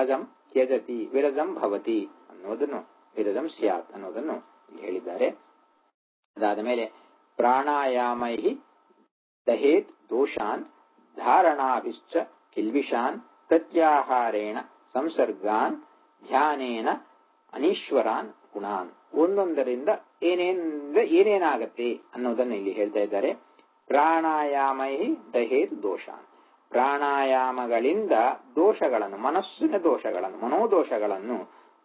ತ್ಯಜತಿ ವಿರಜಂ ಭವತಿ ಅನ್ನೋದನ್ನು, ವಿರಜಂ ಸ್ಯಾತ್ ಅನ್ನೋದನ್ನು ಹೇಳಿದ್ದಾರೆ. ಅದಾದ ಮೇಲೆ ಪ್ರಾಣಾಯಾಮೈ ದಹೇತ್ ದೋಷಾನ್ ಧಾರಣಾಭಿಶ್ಚ ಕಿಲ್ಬಿಷಾನ್ ಪ್ರತ್ಯಾಹಾರೇಣ ಸಂಸರ್ಗಾನ್ ಧ್ಯಾನೇನ ಅನೀಶ್ವರಾನ್ ಗುಣಾನ್. ಒಂದೊಂದರಿಂದ ಏನೇನಾಗತ್ತೆ ಅನ್ನೋದನ್ನು ಇಲ್ಲಿ ಹೇಳ್ತಾ ಇದ್ದಾರೆ. ಪ್ರಾಣಾಯಾಮೈ ದಹೇತ್ ದೋಷಾನ್, ಪ್ರಾಣಾಯಾಮಗಳಿಂದ ದೋಷಗಳನ್ನು, ಮನಸ್ಸಿನ ದೋಷಗಳನ್ನು, ಮನೋದೋಷಗಳನ್ನು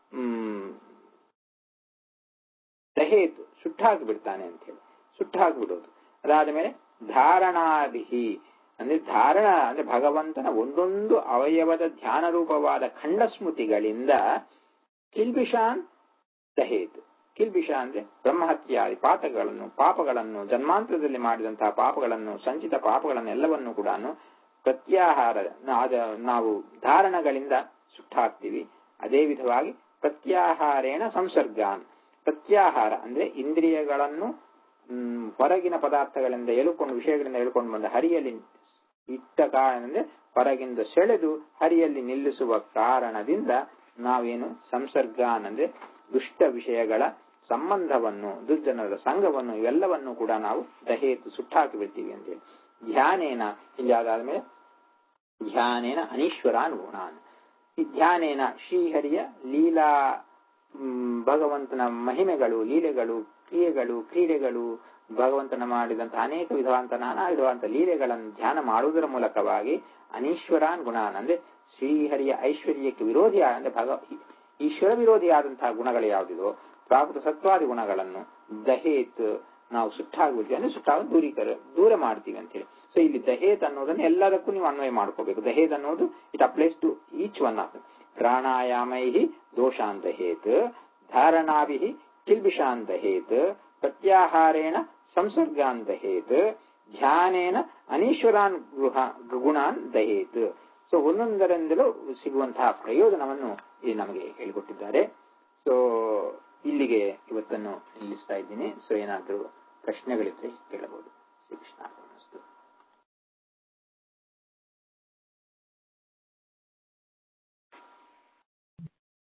ದಹೇತ್ ಸುಟ್ಟಾಕಿ ಬಿಡ್ತಾನೆ ಅಂತ ಹೇಳಿ, ಸುಟ್ಟಾಕಿ ಬಿಡೋದು. ಅದಾದ ಮೇಲೆ ಧಾರಣಾಭಿಹಿ ಅಂದ್ರೆ ಧಾರಣ ಅಂದ್ರೆ ಭಗವಂತನ ಒಂದೊಂದು ಅವಯವದ ಧ್ಯಾನ ರೂಪವಾದ ಖಂಡಸ್ಮೃತಿಗಳಿಂದ ಕಿಲ್ಬಿಷಾನ್ ದಹೇತ್. ಕಿಲ್ಬಿಷ ಅಂದ್ರೆ ಬ್ರಹ್ಮಹತ್ಯಾದಿ ಪಾಪಗಳನ್ನು ಜನ್ಮಾಂತರದಲ್ಲಿ ಮಾಡಿದಂತಹ ಪಾಪಗಳನ್ನು, ಸಂಚಿತ ಪಾಪಗಳನ್ನೆಲ್ಲವನ್ನು ಕೂಡ ಪ್ರತ್ಯಾಹಾರ ನಾವು ಧಾರಣಗಳಿಂದ ಸುಟ್ಟಾಕ್ತೀವಿ. ಅದೇ ವಿಧವಾಗಿ ಪ್ರತ್ಯಾಹಾರೇಣ ಸಂಸರ್ಗಾನ್, ಪ್ರತ್ಯಾಹಾರ ಅಂದ್ರೆ ಇಂದ್ರಿಯಗಳನ್ನು ಹೊರಗಿನ ಪದಾರ್ಥಗಳಿಂದ ಎಳುಕೊಂಡು, ವಿಷಯಗಳಿಂದ ಎಳುಕೊಂಡು ಬಂದ ಹರಿಯಲ್ಲಿ ಇಟ್ಟ ಕಾರಣ ಅಂದ್ರೆ ಹೊರಗಿಂದ ಸೆಳೆದು ಹರಿಯಲ್ಲಿ ನಿಲ್ಲಿಸುವ ಕಾರಣದಿಂದ ನಾವೇನು ಸಂಸರ್ಗಾನ್ ಅಂದ್ರೆ ದುಷ್ಟ ವಿಷಯಗಳ ಸಂಬಂಧವನ್ನು, ದುರ್ಜನರ ಸಂಘವನ್ನು, ಇವೆಲ್ಲವನ್ನು ಕೂಡ ನಾವು ದಹೇತು ಸುಟ್ಟಾಕಿ ಬಿಡ್ತೀವಿ ಅಂತೇಳಿ. ಧ್ಯಾನೇನ ಇಲ್ಲಿ ಅದಾದ್ಮೇಲೆ ಧ್ಯಾನೇನ ಅನೀಶ್ವರಾನ್ ಗುಣಾನ್. ಈ ಧ್ಯಾನೇನ ಶ್ರೀಹರಿಯ ಲೀಲಾ ಭಗವಂತನ ಮಹಿಮೆಗಳು, ಲೀಲೆಗಳು, ಕ್ರೀಡೆಗಳು, ಭಗವಂತನ ಮಾಡಿದಂತಹ ಅನೇಕ ವಿಧವಾದಂತಹ ನಾನಾ ವಿಧವಾದಂತಹ ಲೀಲೆಗಳನ್ನು ಧ್ಯಾನ ಮಾಡುವುದರ ಮೂಲಕವಾಗಿ ಅನೀಶ್ವರಾನ್ ಗುಣಾನ್ ಅಂದ್ರೆ ಶ್ರೀಹರಿಯ ಐಶ್ವರ್ಯಕ್ಕೆ ವಿರೋಧಿ ಅಂದ್ರೆ ಈಶ್ವರ ವಿರೋಧಿಯಾದಂತಹ ಗುಣಗಳು ಯಾವುದಿದೋ ಪ್ರಾಕೃತ ಸತ್ವಾದಿ ಗುಣಗಳನ್ನು ದಹೇತ್ ನಾವು ಸುಟ್ಟಾಗ್ಬಿಡ್ತೀವಿ ಅಂದ್ರೆ ದೂರ ಮಾಡ್ತೀವಿ ಅಂತ ಹೇಳಿ. ಸೊ ಇಲ್ಲಿ ದಹೇತ್ ಅನ್ನೋದನ್ನ ಎಲ್ಲದಕ್ಕೂ ನೀವು ಅನ್ವಯ ಮಾಡ್ಕೋಬೇಕು. ದಹೇತ್ ಅನ್ನೋದು it applies to each one of them. ಪ್ರಾಣಾಯಾಮೈ ದೋಷಾನ್ ದಹೇತ್, ಧಾರಣಾಭಿ ಕಿಲ್ಬಿಷಾನ್ ದಹೇತ್, ಪ್ರತ್ಯಾಹಾರೇಣ ಸಂಸರ್ಗಾನ್ ದಹೇತ್, ಧ್ಯಾನೇನ ಅನೀಶ್ವರಾನ್ ಗುಣಾನ್ ದಹೇತ್. ಸೊ ಒಂದೊಂದರಿಂದಲೂ ಸಿಗುವಂತಹ ಪ್ರಯೋಜನವನ್ನು ಇಲ್ಲಿ ನಮಗೆ ಹೇಳಿಕೊಟ್ಟಿದ್ದಾರೆ. ಸೊ ಇಲ್ಲಿಗೆ ಇವತ್ತನ್ನು ನಿಲ್ಲಿಸ್ತಾ ಇದ್ದೀನಿ. ಸೊ ಏನಾದರೂ ಪ್ರಶ್ನೆಗಳಿದ್ರೆ ಕೇಳಬಹುದು. ಶ್ರೀಕೃಷ್ಣ.